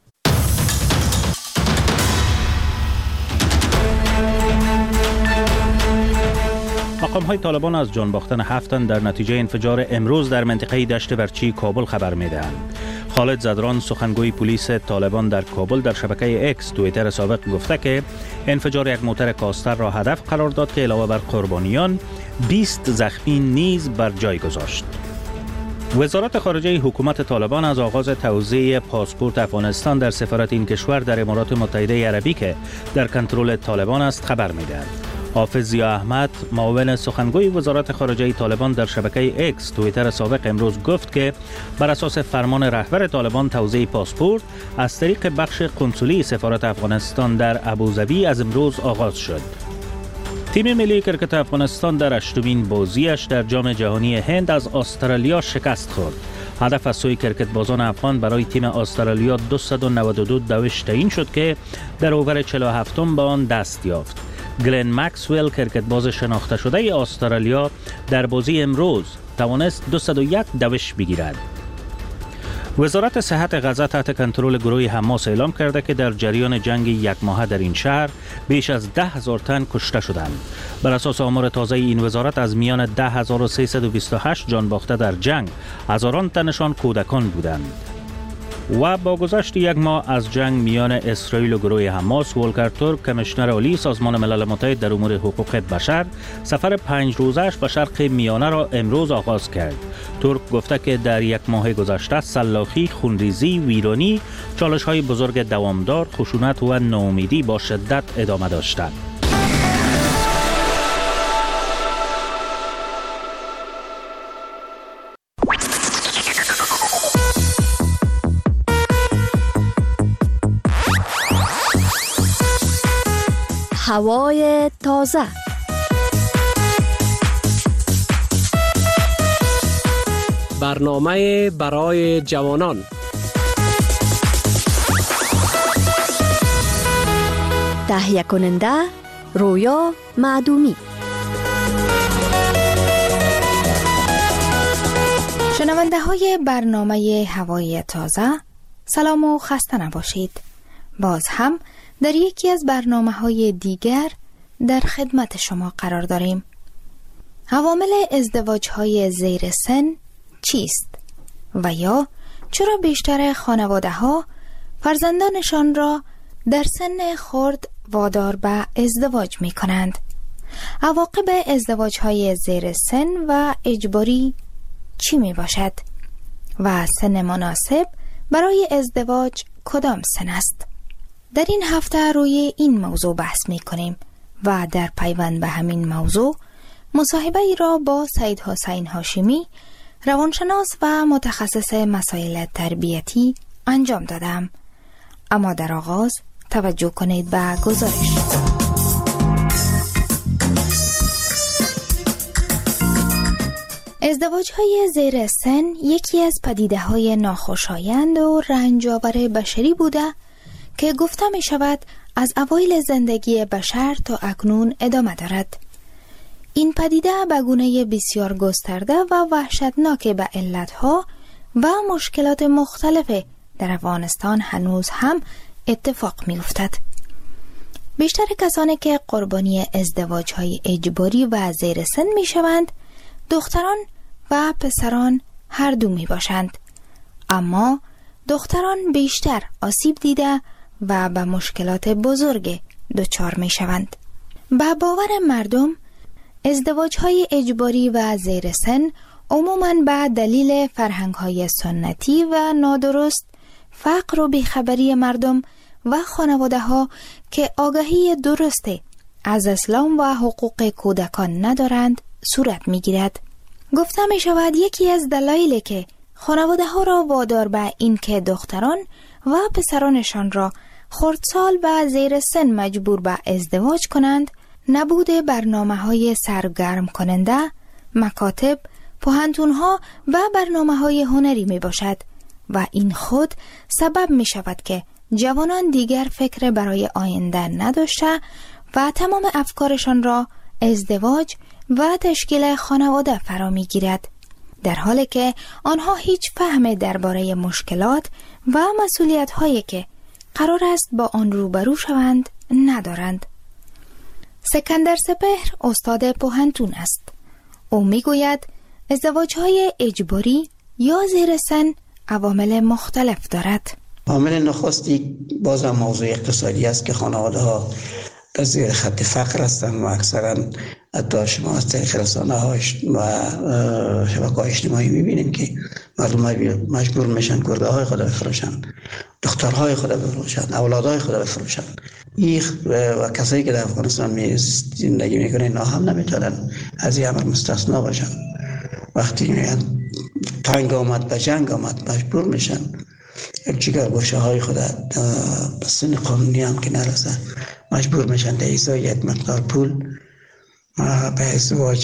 مقام های طالبان از جان باختن هفت تن در نتیجه انفجار امروز در منطقه دشت ورچی کابل خبر میدهند. خالد زدران سخنگوی پلیس طالبان در کابل در شبکه اکس توییتر سابق گفته که انفجار یک موتر کاستر را هدف قرار داد که علاوه بر قربانیان بیست زخمی نیز بر جای گذاشت. وزارت خارجه حکومت طالبان از آغاز توزیع پاسپورت افغانستان در سفارت این کشور در امارات متحده عربی که در کنترل طالبان است خبر می‌دهد. حافظ ضیا احمد معاون سخنگوی وزارت خارجه طالبان در شبکه اکس توییتر سابق امروز گفت که بر اساس فرمان رهبر طالبان توزیع پاسپورت از طریق بخش قنسولی سفارت افغانستان در ابوظبی از امروز آغاز شد. تیم ملی کرکت افغانستان در هشتمین بازیش در جام جهانی هند از استرالیا شکست خورد. هدف از سوی کرکت بازان افغان برای تیم استرالیا دویست و نود و دو دوش تعیین شد که در اوور چهل و هفتم به آن دست یافت. گلن مکسول کرکت باز شناخته شده استرالیا در بازی امروز توانست دویست و یک دوش بگیرد. وزارت صحت غزه تحت کنترل گروه حماس اعلام کرده که در جریان جنگ یک ماهه در این شهر بیش از ده هزار تن کشته شدند. بر اساس آمار تازه این وزارت از میان ده هزار و سیصد و بیست و هشت جان باخته در جنگ هزاران تنشان کودکان بودند. و با گذشت یک ماه از جنگ میان اسرائیل و گروه حماس، ولکر تورک کمیشنر عالی سازمان ملل متحد در امور حقوق بشر سفر پنج روزش به شرق میانه را امروز آغاز کرد. تورک گفته که در یک ماه گذشته سلاخی، خونریزی، ویرانی، چالش‌های بزرگ دوامدار، خشونت و ناامیدی با شدت ادامه داشتند. هوای تازه. برنامه برای جوانان. تهیه کننده رویا معدومی. شنونده های برنامه هوای تازه، سلام و خسته نباشید. باز هم در یکی از برنامه‌های دیگر در خدمت شما قرار داریم. عوامل ازدواج‌های زیر سن چیست؟ و یا چرا بیشتر خانواده‌ها فرزندانشان را در سن خرد وادار به ازدواج می‌کنند؟ عواقب ازدواج‌های زیر سن و اجباری چی میباشد؟ و سن مناسب برای ازدواج کدام سن است؟ در این هفته روی این موضوع بحث می کنیم و در پیوند به همین موضوع مصاحبه ای را با سید حسین هاشمی، روانشناس و متخصص مسائل تربیتی انجام دادم. اما در آغاز توجه کنید به گزارش. ازدواج های زیر سن یکی از پدیده های ناخوشایند و رنجاور بشری بوده که گفته می شود از اوایل زندگی بشر تا اکنون ادامه دارد. این پدیده به گونه بسیار گسترده و وحشتناک به علتها و مشکلات مختلف در افغانستان هنوز هم اتفاق می افتد. بیشتر کسانی که قربانی ازدواج های اجباری و زیر سن می شوند دختران و پسران هر دو می باشند، اما دختران بیشتر آسیب دیده و به مشکلات بزرگ دچار می شوند. به باور مردم ازدواج های اجباری و زیر سن عموماً به دلیل فرهنگ های سنتی و نادرست، فقر و بیخبری مردم و خانواده ها که آگاهی درست از اسلام و حقوق کودکان ندارند صورت می گیرد. گفته می شود یکی از دلایلی که خانواده ها را وادار به این که دختران و پسرانشان را خردسال و زیر سن مجبور به ازدواج کنند نبود برنامه های سرگرم کننده، مکاتب، پوهنتون ها و برنامه های هنری می باشد و این خود سبب می شود که جوانان دیگر فکر برای آینده نداشته و تمام افکارشان را ازدواج و تشکیل خانواده فرا می گیرد، در حالی که آنها هیچ فهم درباره مشکلات و مسئولیت هایی که قرار است با آن روبرو شوند ندارند. سکندر سپهر استاد پوهنتون است. او می گوید ازدواج های اجباری یا زیر سن عوامل مختلف دارد. عامل نخستی باز هم موضوع اقتصادی است که خانواده ها در زیر خط فقر هستند و اکثرا حتی شما از طریق رسانه ها و شبکه های اجتماعی میبینید که مردم مجبور میشن کرده های خود بفروشن، دخترهای خود بفروشن، اولادهای خود بفروشن. این و کسایی که در افغانستان می زندگی میکنن اینا هم نمیتونن از این امر مستثنا باشن. وقتی میگن تنگ آمد به جنگ آمد مجبور میشن یک جگر گوشه های خود به سن قانونی هم که نرسن مجبور میشن در ازای یک مقدار پول به ازدواج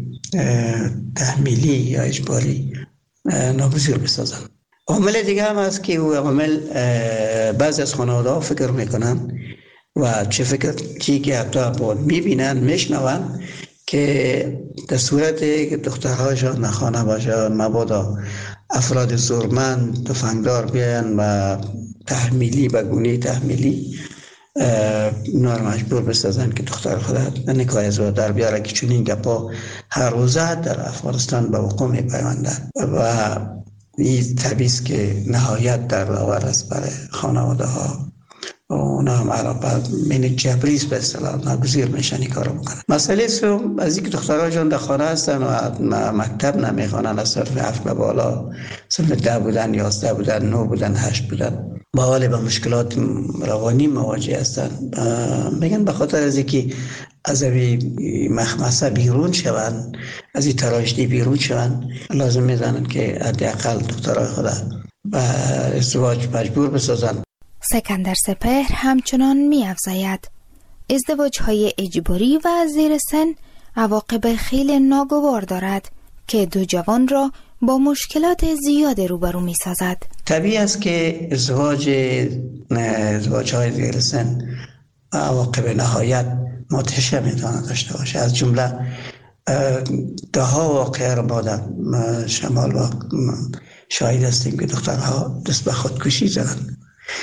تحمیلی یا اجباری ناگزیر بسازن. عامل دیگه هم هست که او عامل بعضی از خانواده ها فکر میکنن و چه فکر چی که حتی بود میبینن میشنون که در صورت که دخترهاشان نخانه باشن مبادا افراد زورمند تفنگدار بیان و تحمیلی به گونه تحمیلی اونا رو مجبور بسازن که دختر خود نکاح ازدواج در بیاره که چون این گپا هر روزه در افغانستان به وقوع میپیوندن و این طبیعیست که نهایت در آور است برای خانواده ها و اونا هم علاقه من جبریست به اصطلاح ناگزیر میشن این کارو بکنن. مسئله سوم از اینکه دخترها جان در خانه هستن و مکتب نمیخوانن، از صرف هفت به بالا صرف ده بودن، یازده بودن، نو بودن، هشت بودن با حال به مشکلات روانی مواجه هستن. میگن به خاطر از اینکه از این مخمسه بیرون شون، از این تراژدی بیرون شون، لازم میزنن که حداقل دخترای خود به ازدواج مجبور بسازن. سکندر سپهر همچنان می افزاید ازدواج های اجباری و زیر سن عواقب خیلی ناگوار دارد که دو جوان را با مشکلات زیاد روبرو می سازد. طبیعی است که ازدواج ازدواج های زیر سن عواقب نهایت مدهشه می تواند داشته باشه. از جمله ده ها واقعه را ما در شمال و شاهد هستیم که دخترها دست به خودکشی زدند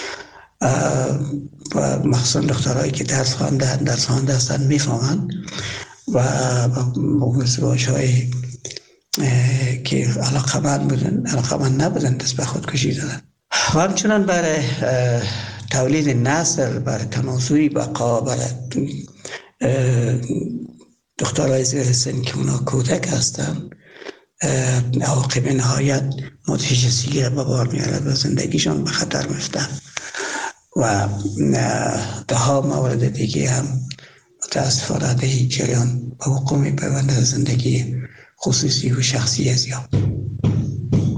و مخصوصا دخترهایی که درس خوانده درس خوانده هستند میفهمند و با ازدواج های که علاقمند بودن علاقمند نبودن دست به خودکشی زدن. و همچنان برای تولید نسل، برای تناسلی بقا، برای دخترهای زیر سن که اونا کودک هستن عواقب نهایت مدهشی به بار میاره و زندگیشان به خطر میفتن و ده ها مورد دیگه هم متاسفانه در این جریان به وقوع میپیونده زندگی خصوصی و شخصی از یا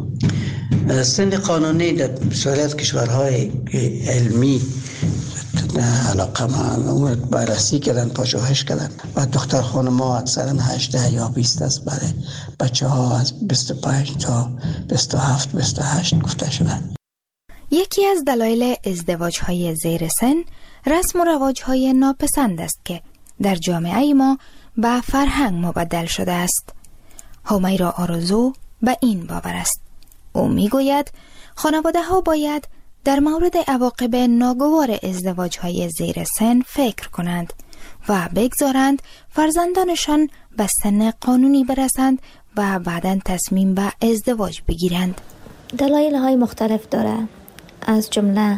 سن قانونی در بسیاری از کشورهای علمی علاقه من بررسی کردن، پژوهش کردن و دختر خانم ها اکثرا هجده یا بیست است، برای بچه ها از بیست و پنج تا بیست و هفت بیست و هشت گفته شدن. یکی از دلایل ازدواج های زیر سن رسم و رواج های ناپسند است که در جامعه ما به فرهنگ مبدل شده است. همیرا آرزو به این باور است. او میگوید خانواده ها باید در مورد عواقب ناگوار ازدواج های زیر سن فکر کنند و بگذارند فرزندانشان به سن قانونی برسند و بعداً تصمیم به ازدواج بگیرند. دلایل های مختلف داره، از جمله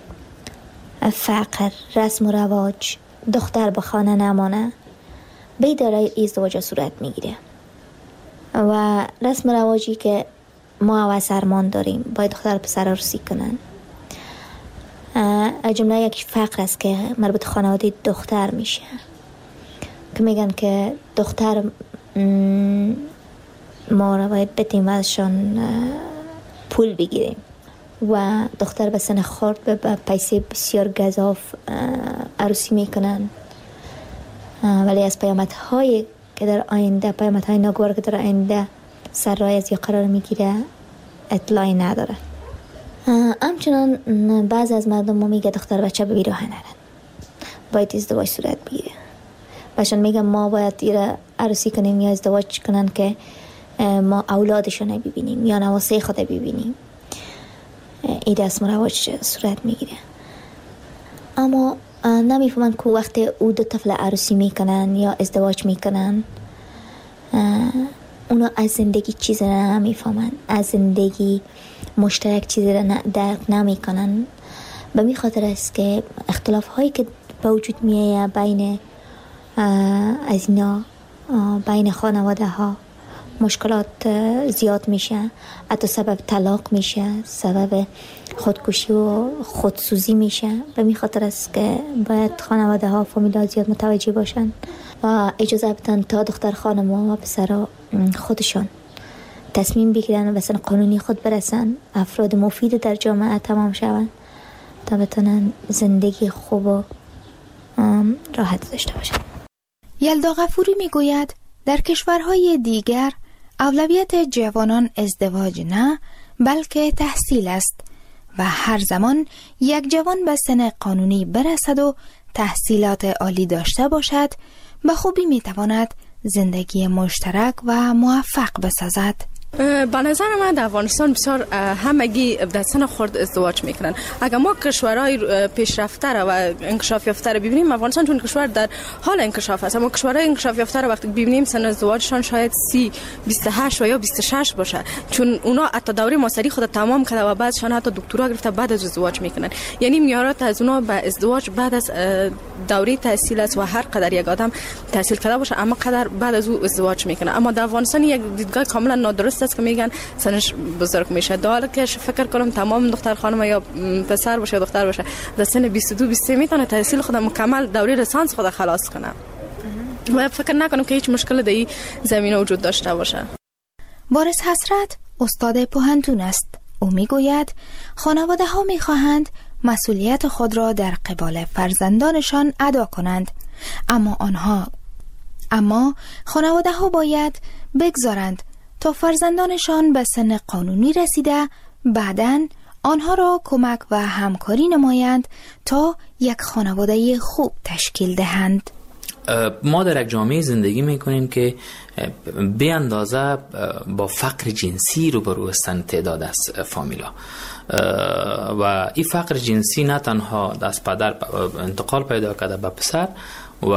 فقر، رسم و رواج، دختر به خانه نمانه، به دلایل ازدواج صورت میگیره و رسم و رواجی که ما و سرمان داریم باید دختر پسر عروسی کنن. از جمله یک فقر است که مربوط خانواده دختر میشه که میگن که دختر ما را باید بدیم و ازشان پول بگیریم و دختر به سن خورد به پیسه بسیار گزاف عروسی میکنن، ولی از پیامدهای که در آینده، پیامدهای ناگوار که در آینده سر راه از یا قرار میگیره اطلاعی نداره. همچنان بعض از مردم ما میگه دختر بچه به بیراه نرن، باید ازدواج صورت بگیره. باشن میگن ما باید ایره عروسی کنیم یا ازدواج کنن که ما اولادشون ببینیم یا نواسه خود ببینیم. این رسم و رواج صورت میگیره، اما نمیفهمن که وقت او دو طفل عروسی میکنن یا ازدواج میکنن اونا از زندگی چیزی را نمیفهمن، از زندگی مشترک چیزی را درک نمیکنن. به می خاطر است که اختلاف هایی که به وجود میایه بین از اینا، بین خانواده ها مشکلات زیاد میشه، حتی سبب طلاق میشه، سبب خودکشی و خودسوزی میشه. به می خاطر است که باید خانواده ها فامیلا زیاد متوجه باشن و اجازه بدن تا دختر خانم و پسر خودشان تصمیم بگیرن و سن قانونی خود برسن، افراد مفید در جامعه تمام شوند تا بتونن زندگی خوب و راحت داشته باشن. یلدا غفوری میگوید در کشورهای دیگر اولویت جوانان ازدواج نه بلکه تحصیل است و هر زمان یک جوان به سن قانونی برسد و تحصیلات عالی داشته باشد به خوبی میتواند زندگی مشترک و موفق بسازد. به نظر من در افغانستان بسیار همگی در سن خرد ازدواج میکنن. اگر ما کشورهای پیشرفته و انکشاف یافته رو ببینیم، افغانستان چون کشور در حال انکشاف است، اما کشورهای انکشاف یافته رو وقتی ببینیم سن ازدواجشان شاید سی، بیست و هشت و یا بیست و شش باشه، چون اونا حتی دوره ماستری خود تمام کرده و بعدشان حتی دکترا گرفته بعد از ازدواج میکنن. یعنی میارات از اونا به ازدواج بعد از دوره تحصیل است و هر قدر یک آدم تحصیل کرده باشه اما قدر بعد از او ازدواج میکنه. اما در افغانستان یک دیدگاه کاملا نادرست است که میگن سنش بزرگ میشه. در حالی که فکر کنم تمام دختر خانم یا پسر باشه یا دختر باشه در سن بیست و دو بیست و سه میتونه تحصیل خود مکمل دوره لیسانس خود خلاص کنه و فکر نکنم که هیچ مشکل در این زمینه وجود داشته باشه. بارس حسرت استاد پوهنتون است. او میگوید خانواده ها میخواهند مسئولیت خود را در قبال فرزندانشان ادا کنند، اما آنها اما خانواده ها باید بگذارند تا فرزندانشان به سن قانونی رسیده بعداً آنها را کمک و همکاری نمایند تا یک خانواده خوب تشکیل دهند. ما در یک جامعه زندگی میکنیم که به اندازه با فقر جنسی روبرو هستند تعداد از فامیلا و این فقر جنسی نه تنها از پدر انتقال پیدا کرده به پسر و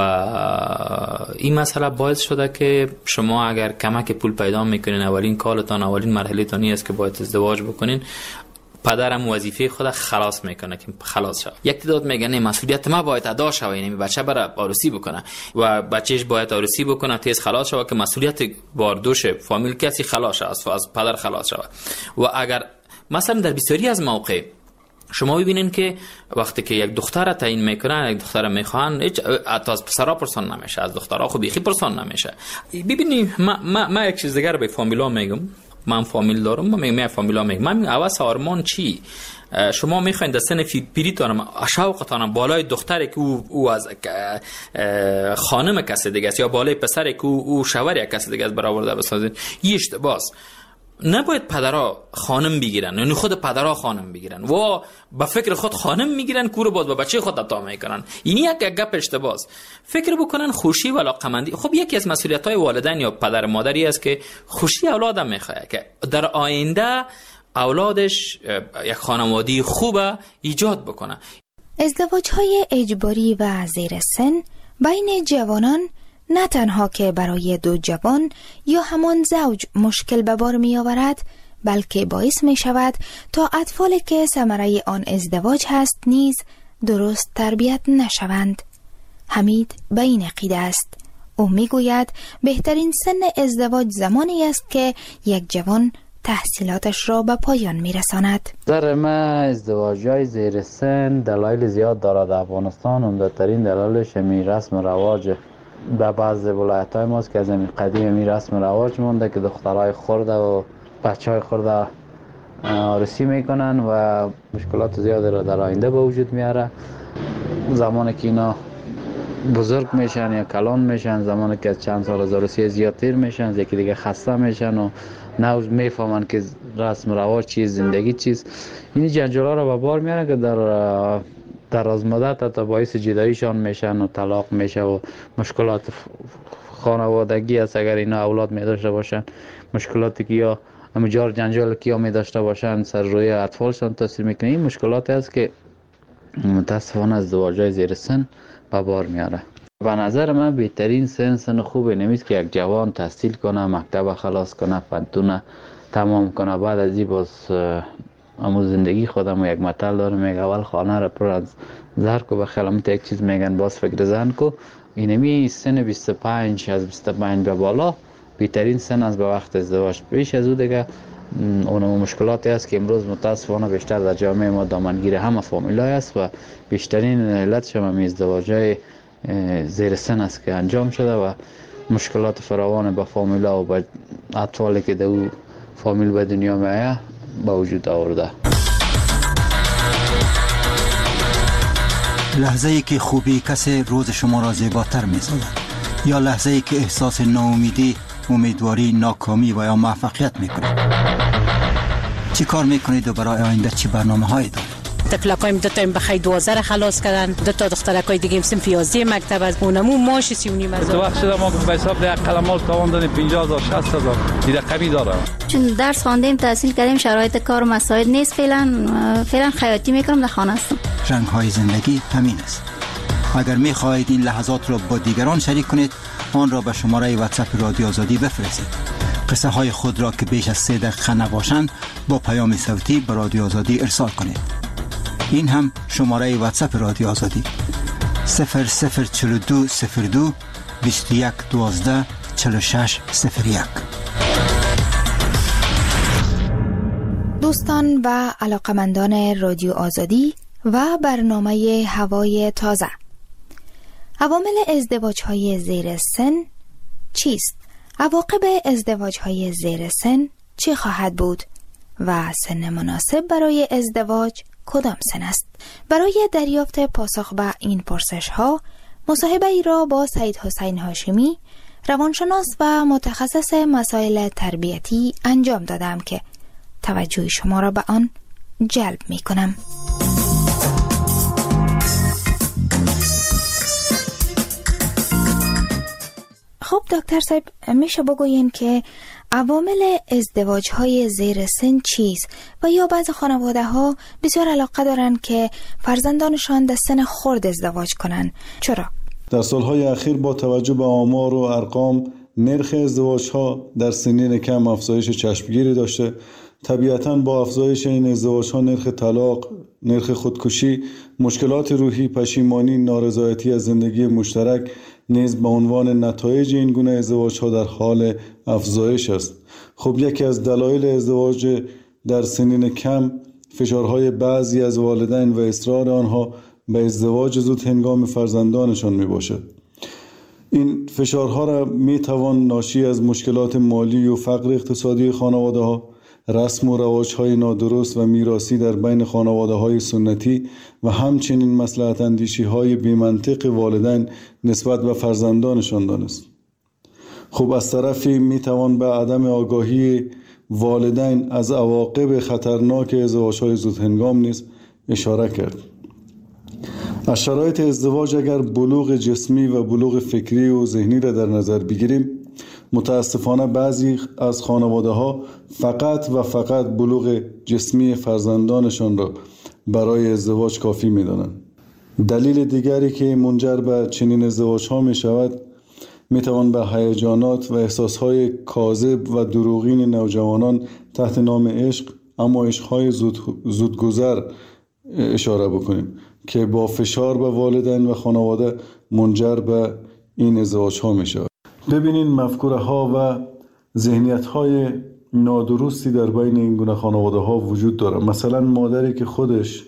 این مسئله باعث شده که شما اگر کمک پول پیدا میکنین اولین کارتان اولین مرحله تانی است که باید ازدواج بکنین، پدرم وظیفه خود خلاص میکنه که خلاص شد. یک تعداد میگن مسئولیت ما باید ادا شود، یعنی بچه برای عروسی بکنه و بچهش باید عروسی بکنه تیز خلاص شود که مسئولیت باردوش فامیل کسی خلاص شود، از پدر خلاص شود. و اگر مثلا در بسیاری از موقع شما ببینین که وقتی که یک دختر تعیین میکنن، یک دختر میخوان، هیچ از پسرا پرسان نمیشه، از دخترها خو بیخی پرسان نمیشه. ببینید ما ما, ما یک چیز دیگه رو به فامیلا میگم. من فامیل دارم، من میگم فامیلا میگم من عوض آرمان چی؟ شما میخواین در سن پیریتان شوقتان بالای دختری که او, او از خانم کسی دیگه است یا بالای پسری که او, او شوهر کسی دیگه است برآورده بسازید. یه اشتباهه. نباید پدرها خانم بگیرن، یعنی خود پدرها خانم بگیرن و با فکر خود خانم میگیرن کور باز با بچه خود عطا میکنن. این یک گپ اشتباهه. فکر بکنن خوشی و علاقمندی. خب یکی از مسئولیت‌های والدین یا پدر مادری است که خوشی اولادم میخواد که در آینده اولادش یک خانواده خوب ایجاد بکنه. ازدواج‌های اجباری و زیر سن بین جوانان نه تنها که برای دو جوان یا همان زوج مشکل به بار می آورد، بلکه باعث می شود تا اطفالی که ثمره آن ازدواج هست نیز درست تربیت نشوند. حمید به این عقیده است. او می گوید بهترین سن ازدواج زمانی است که یک جوان تحصیلاتش را به پایان می رساند. در من ازدواج‌های زیر سن دلایل زیاد دارد. در افغانستان عمده‌ترین دلایلش می رسم رواج در بعض ولایت‌های ماست که از این قدیم می رسم رواج مونده که دخترای خرده و بچهای خرده عروسی میکنن و مشکلات زیادی را در آینده به وجود میاره. زمانی که اینا بزرگ میشن یا کلان میشن، زمانی که از چند سال از عروسی زیادتر میشن، یکی دیگه خسته میشن و نوز میفهمن که رسم رواج چیز، زندگی چیز. این جنجالا را به بار میاره که در دراز مدت تا باعث جداییشان میشن و طلاق میشه و مشکلات خانوادگی است. اگر اینا اولاد می داشته باشن، مشکلاتی که یا مجار جنجال که یا می داشته باشن سر روی اطفالشان تاثیر میکنه. این مشکلاتی است که متاسفانه از ازدواج‌های زیر سن به بار میاره. به نظر من بهترین سن سن خوبه نمیست که یک جوان تحصیل کنه، مکتب خلاص کنه، پنتونه تمام کنه، بعد از این باز امو زندگی خودم یک مطل داره میگه اول خانه را پر از زهر کو به خیالمت یک چیز میگن باز فکر زن کو. اینمی سن بیست و پنج از بیست و پنج به بالا بهترین سن از به وقت ازدواج. پیش از او دیگه اون مشکلاتی است که امروز متاسفانه بیشتر در جامعه ما دامنگیر همه فامیلای است و بیشترین علتش هم ازدواج‌های زیر سن است که انجام شده و مشکلات فراوان با فامیلا و با اطفالی که در او فامیل به دنیا میآید با وجود آورده. لحظه ای که خوبی کسی روز شما را زیباتر می سازد یا لحظه ای که احساس ناامیدی، امیدواری، ناکامی و یا موفقیت می کنید. چی کار می کنید و برای آینده چی برنامه هایی دارید؟ تکلکایم دو تا بخای دوازده خلاص کردن، دو تا دخترکای دیگه هم سنف یازده مکتب از اونمو ماش سی و نیم هزار. تو وقت شده ما به حساب یک قلمال تاوان دادیم پنجاه هزار شصت هزار دیگه کمی داره. چون درس خواندیم تحصیل کردیم شرایط کار و مسائل نیست، فعلا فعلا خیاطی میکنم، در خانه هستم. رنگ های زندگی همین است. اگر می خواهید این لحظات را با دیگران شریک کنید، آن را به شماره واتساپ رادیو آزادی بفرستید. قصه های خود را که بیش از سه دقیقه نباشند با پیام صوتی به رادیو آزادی ارسال کنید. این هم شماره واتساپ رادیو آزادی صفر صفر چهل و دو صفر دو بیست و یک دوازده چهل و شش صفر یک. دوستان و علاقمندان رادیو آزادی و برنامه هوای تازه، عوامل ازدواج‌های زیر سن چیست؟ عواقب ازدواج‌های زیر سن چه خواهد بود؟ و سن مناسب برای ازدواج کدام سن است؟ برای دریافت پاسخ به این پرسش ها مصاحبه ای را با سید حسین هاشمی، روانشناس و متخصص مسائل تربیتی انجام دادم که توجه شما را به آن جلب می کنم. خب دکتر صاحب، میشه بگوین که عوامل ازدواج‌های زیر سن چیست و یا بعض خانواده ها بسیار علاقه دارن که فرزندانشان در سن خرد ازدواج کنن؟ چرا؟ در سالهای اخیر با توجه به آمار و ارقام نرخ ازدواج‌ها در سنین کم افزایش چشمگیری داشته. طبیعتاً با افزایش این ازدواج‌ها نرخ طلاق، نرخ خودکشی، مشکلات روحی، پشیمانی، نارضایتی از زندگی مشترک نیز به عنوان نتایج این گونه ازدواج‌ها در حال افزایش است. خب یکی از دلایل ازدواج در سنین کم فشارهای بعضی از والدین و اصرار آنها به ازدواج زود هنگام فرزندانشان می باشد. این فشارها را می توان ناشی از مشکلات مالی و فقر اقتصادی خانواده ها، رسم و رواج های نادرست و میراثی در بین خانواده های سنتی و همچنین مصلحت اندیشی های بی‌منطق والدین نسبت به فرزندانشان دانست. خب از طرفی می توان به عدم آگاهی والدین از عواقب خطرناک ازدواج های زودهنگام نیز اشاره کرد. از شرایط ازدواج اگر بلوغ جسمی و بلوغ فکری و ذهنی را در نظر بگیریم، متاسفانه بعضی از خانواده ها فقط و فقط بلوغ جسمی فرزندانشان را برای ازدواج کافی می دانند. دلیل دیگری که منجر به چنین ازدواج ها می شود می توان به هیجانات و احساس های کاذب و دروغین نوجوانان تحت نام عشق اما عشق های زود زودگذر اشاره بکنیم که با فشار به والدین و خانواده منجر به این ازدواج ها می شود. ببینین مفکوره ها و ذهنیت های نادرستی در بین این گونه خانواده ها وجود داره. مثلا مادری که خودش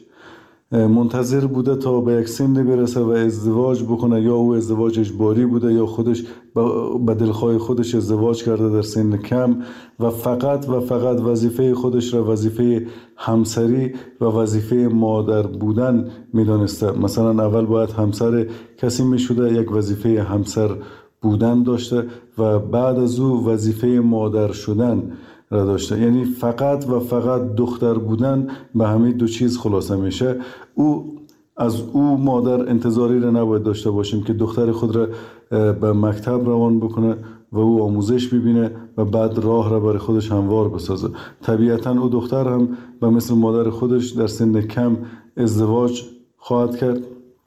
منتظر بوده تا به یک سن برسه و ازدواج بکنه، یا او ازدواج اجباری بوده یا خودش به دلخواه خودش ازدواج کرده در سن کم و فقط و فقط وظیفه خودش را وظیفه همسری و وظیفه مادر بودن میدانسته. مثلا اول باید همسر کسی میشده، یک وظیفه همسر بودن داشته و بعد از او وظیفه مادر شدن را داشته. یعنی فقط و فقط دختر بودن به همین دو چیز خلاصه میشه. او از او مادر انتظاری را نباید داشته باشیم که دختر خود را به مکتب روان بکنه و او آموزش ببینه و بعد راه را برای خودش هموار بسازه. طبیعتا او دختر هم به مثل مادر خودش در سن کم ازدواج خواهد کرد،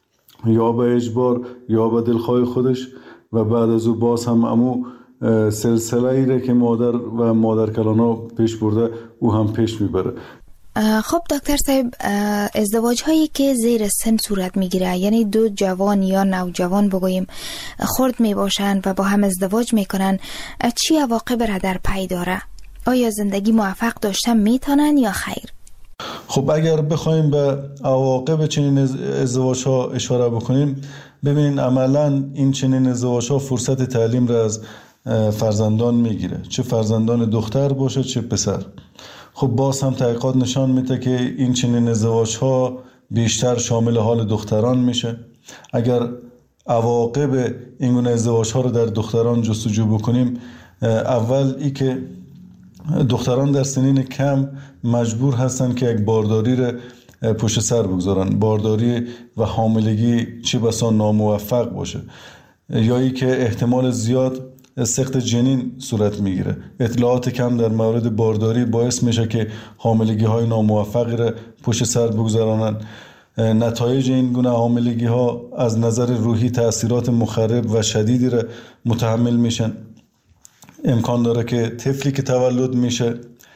یا به اجبار یا به دلخواه خودش، و بعد از او باز هم امو سلسله ای را که مادر و مادر کلانا پیش برده او هم پیش میبره. خب دکتر صاحب، ازدواج هایی که زیر سن صورت میگیره، یعنی دو جوان یا نوجوان بگوییم خرد میباشند و با هم ازدواج میکنن، چی عواقب را در پی داره؟ آیا زندگی موفق داشتن میتونن یا خیر؟ خب اگر بخوایم به عواقب چنین ازدواج ها اشاره بکنیم، ببینین عملا این چنین ازدواج ها فرصت تعلیم را از فرزندان میگیره، چه فرزندان دختر باشه چه پسر. خب باز هم تحقیقات نشان میده که این چنین ازدواج ها بیشتر شامل حال دختران میشه. اگر عواقب این گونه ازدواج ها رو در دختران جستجو بکنیم، اول ای که دختران در سنین کم مجبور هستند که یک بارداری را پشت سر بگذارن. بارداری و حاملگی چه بسا ناموفق باشه، یا ای که احتمال زیاد سقط جنین صورت میگیره. اطلاعات کم در مورد بارداری باعث میشه که حاملگی های ناموفقی را پشت سر بگذارن. نتایج این گونه حاملگی ها از نظر روحی تأثیرات مخرب و شدیدی را متحمل میشن. امکان داره که طفلی که تولد میشه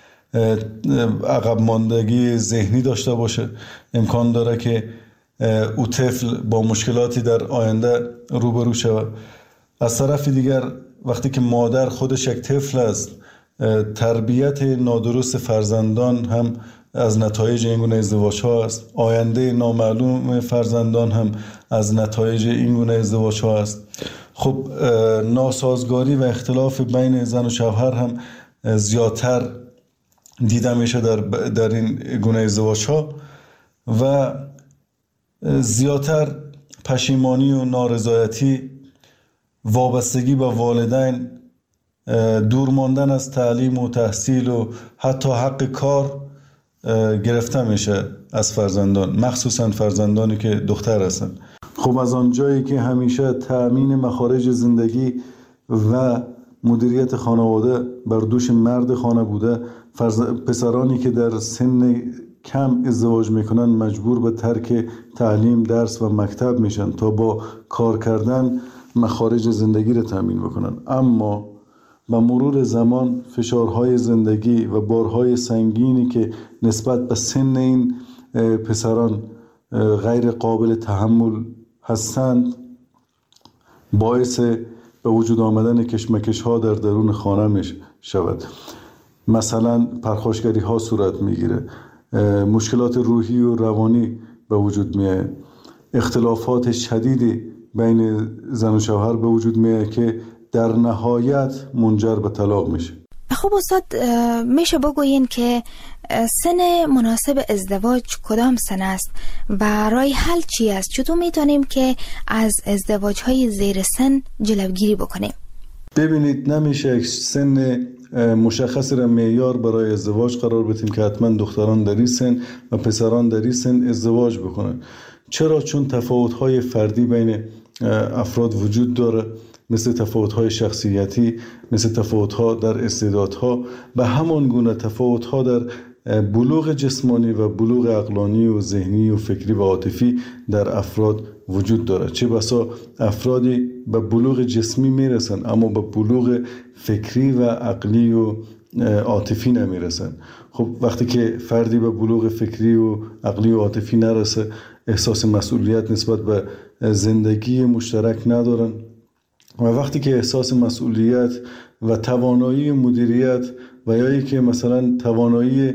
عقب ماندگی ذهنی داشته باشه. امکان داره که او طفل با مشکلاتی در آینده روبرو شود. از طرف دیگر وقتی که مادر خودش یک طفل است، تربیت نادرست فرزندان هم از نتایج این گونه ازدواج ها است. آینده نامعلوم فرزندان هم از نتایج این گونه ازدواج ها است. خب ناسازگاری و اختلاف بین زن و شوهر هم زیادتر دیده میشه در, در این گونه ازدواج ها و زیادتر پشیمانی و نارضایتی، وابستگی به والدین، دور ماندن از تعلیم و تحصیل و حتی حق کار گرفته میشه از فرزندان، مخصوصا فرزندانی که دختر هستند. خب از آنجایی که همیشه تأمین مخارج زندگی و مدیریت خانواده بر دوش مرد خانه بوده، فرز... پسرانی که در سن کم ازدواج میکنن مجبور به ترک تعلیم، درس و مکتب میشن تا با کار کردن مخارج زندگی را تأمین بکنن. اما با مرور زمان فشارهای زندگی و بارهای سنگینی که نسبت به سن این پسران غیر قابل تحمل هستند باعث به وجود آمدن کشمکش ها در درون خانه می شود. مثلا پرخاشگری ها صورت می گیره، مشکلات روحی و روانی به وجود می آید، اختلافات شدیدی بین زن و شوهر به وجود میاد که در نهایت منجر به طلاق میشه. خب استاد، میشه بگوین که سن مناسب ازدواج کدام سن است و راه حل چی است؟ چطور میتونیم که از ازدواج های زیر سن جلوگیری بکنیم؟ ببینید، نمیشه یک سن مشخص را معیار برای ازدواج قرار بدیم که حتما دختران در این سن و پسران در این سن ازدواج بکنن. چرا؟ چون تفاوت‌های فردی بین افراد وجود داره، مثل تفاوت‌های شخصیتی، مثل تفاوت‌ها در استعدادها، به همان گونه تفاوت‌ها در بلوغ جسمانی و بلوغ عقلانی و ذهنی و فکری و عاطفی در افراد وجود داره. چه بسا افرادی به بلوغ جسمی میرسن اما به بلوغ فکری و عقلی و عاطفی نمیرسن. خب وقتی که فردی به بلوغ فکری و عقلی و عاطفی نرسه، احساس مسئولیت نسبت به زندگی مشترک ندارن و وقتی که احساس مسئولیت و توانایی مدیریت و یا ای که مثلا توانایی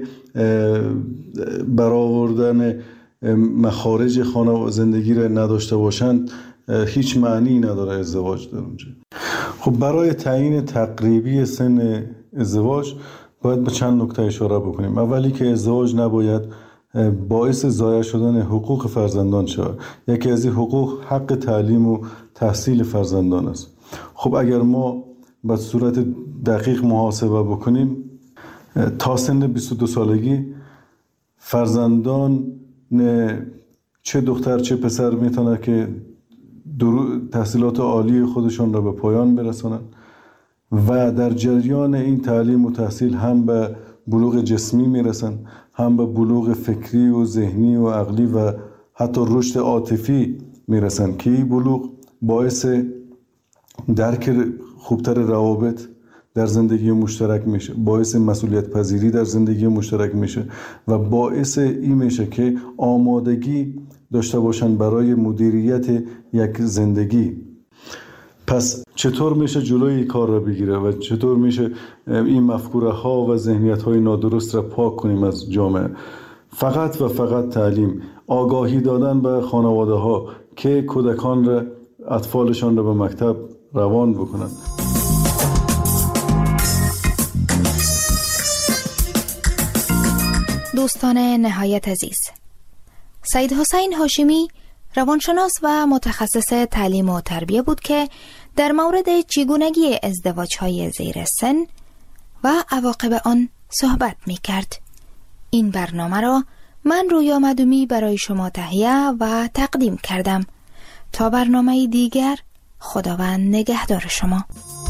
برآوردن مخارج خانه زندگی را نداشته باشند، هیچ معنی نداره ازدواج در اونجا. خب برای تعیین تقریبی سن ازدواج باید به چند نکته اشاره بکنیم. اولی که ازدواج نباید باعث ضایع شدن حقوق فرزندان شود. یکی از این حقوق حق تعلیم و تحصیل فرزندان است. خب اگر ما به صورت دقیق محاسبه بکنیم، تا سن بیست و دو سالگی فرزندان چه دختر چه پسر میتونه که تحصیلات عالی خودشون را به پایان برسانن و در جریان این تعلیم و تحصیل هم به بلوغ جسمی میرسن، هم به بلوغ فکری و ذهنی و عقلی و حتی رشد عاطفی میرسن که این بلوغ باعث درک خوبتر روابط در زندگی مشترک میشه، باعث مسئولیت پذیری در زندگی مشترک میشه و باعث این میشه که آمادگی داشته باشن برای مدیریت یک زندگی. پس چطور میشه جلوی این کار را بگیره و چطور میشه این مفکوره ها و ذهنیت های نادرست را پاک کنیم از جامعه؟ فقط و فقط تعلیم، آگاهی دادن به خانواده ها که کودکان را، اطفالشان را به مکتب روان بکنند. دوستان نهایت عزیز، سید حسین هاشمی روانشناس و متخصص تعلیم و تربیه بود که در مورد چگونگی ازدواج‌های زیر سن و عواقب آن صحبت می‌کرد. این برنامه را من رویا مدومی برای شما تهیه و تقدیم کردم. تا برنامه دیگر، خداوند نگهدار شما.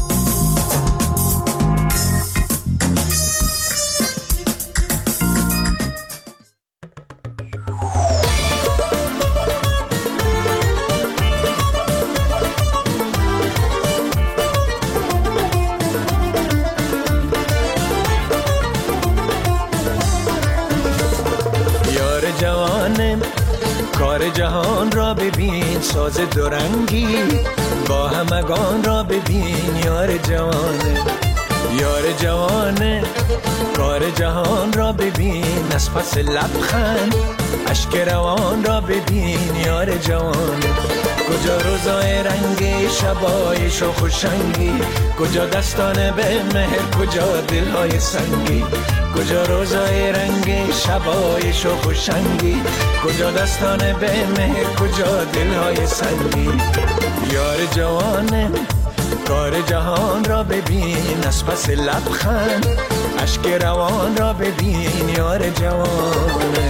کار جهان را ببین، ساز دورنگی با همگان را ببین. یار جوانه، یار جوانه، کار جهان را ببین. از پس لبخند اشک روان را ببین. یار جوانه، کجا روزای رنگی، شبای شوخ و شنگی، کجا دستان به مهر، کجا دلهای سنگی. کجا روزای رنگی، شبای شوخ و شنگی، کجا دستان به مهر، کجا دلهای سنگی. یار جوانه، کار جهان را ببین. از پس لبخند اشک روان را ببین. یار جوانه.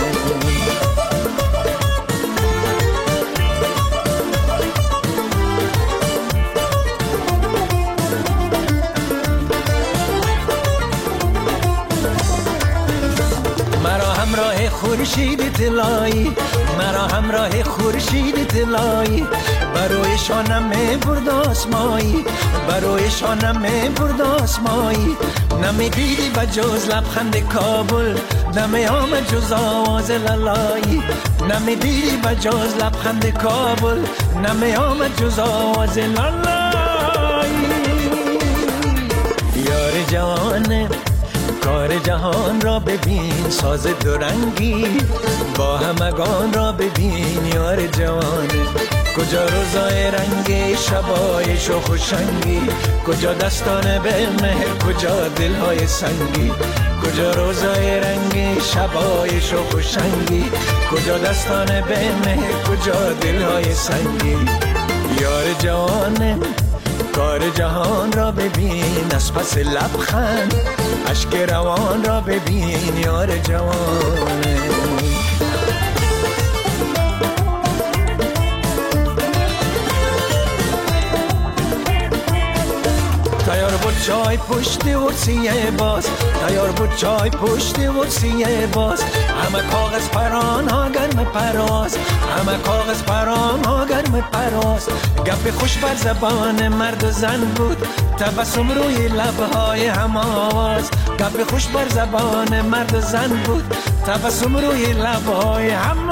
خورشید طلایی، مرا همراه خورشید طلایی، بروی شانم برد آسمایی، بروی شانم برد آسمایی. نمی دیدی بجز لبخند کابل، نمی آمد جز آواز لالایی. نمی دیدی بجز لبخند کابل، نمی آمد جز آواز لالایی. یار جوانه، کار جهان را ببین ساز دورنگی، با همگان را ببین یار جوانه. کجا روزای رنگی شبای شوخ و شنگی، کجا دستان به مهر کجا دلهای سنگی. کجا روزای رنگی شبای شوخ و شنگی، کجا دستان به مهر کجا دلهای سنگی. یار جوانه کار جهان را ببین، از پس لبخند اشک روان را ببین یار جوانه. تیار بود چای پشت ورسیه باز، تیار بود چای پشت ورسیه باز. همه کاغذ پران ها گرم پراز، همه کاغذ پران ها گرم پراز. گپ خوش بر زبان مرد و زن بود، تبسم روی لبهای هم آواز. گپ خوش بر زبان مرد و زن بود، تبسم روی لبهای هم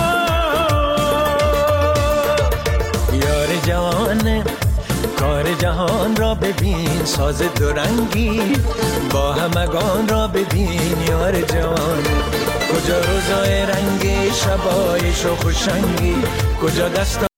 آواز. یار جوانه کار جهان را ببین ساز دورنگی، با همگان را ببین یار جوانه. کجا روزای رنگی شبای شوخ و شنگی، کجا دست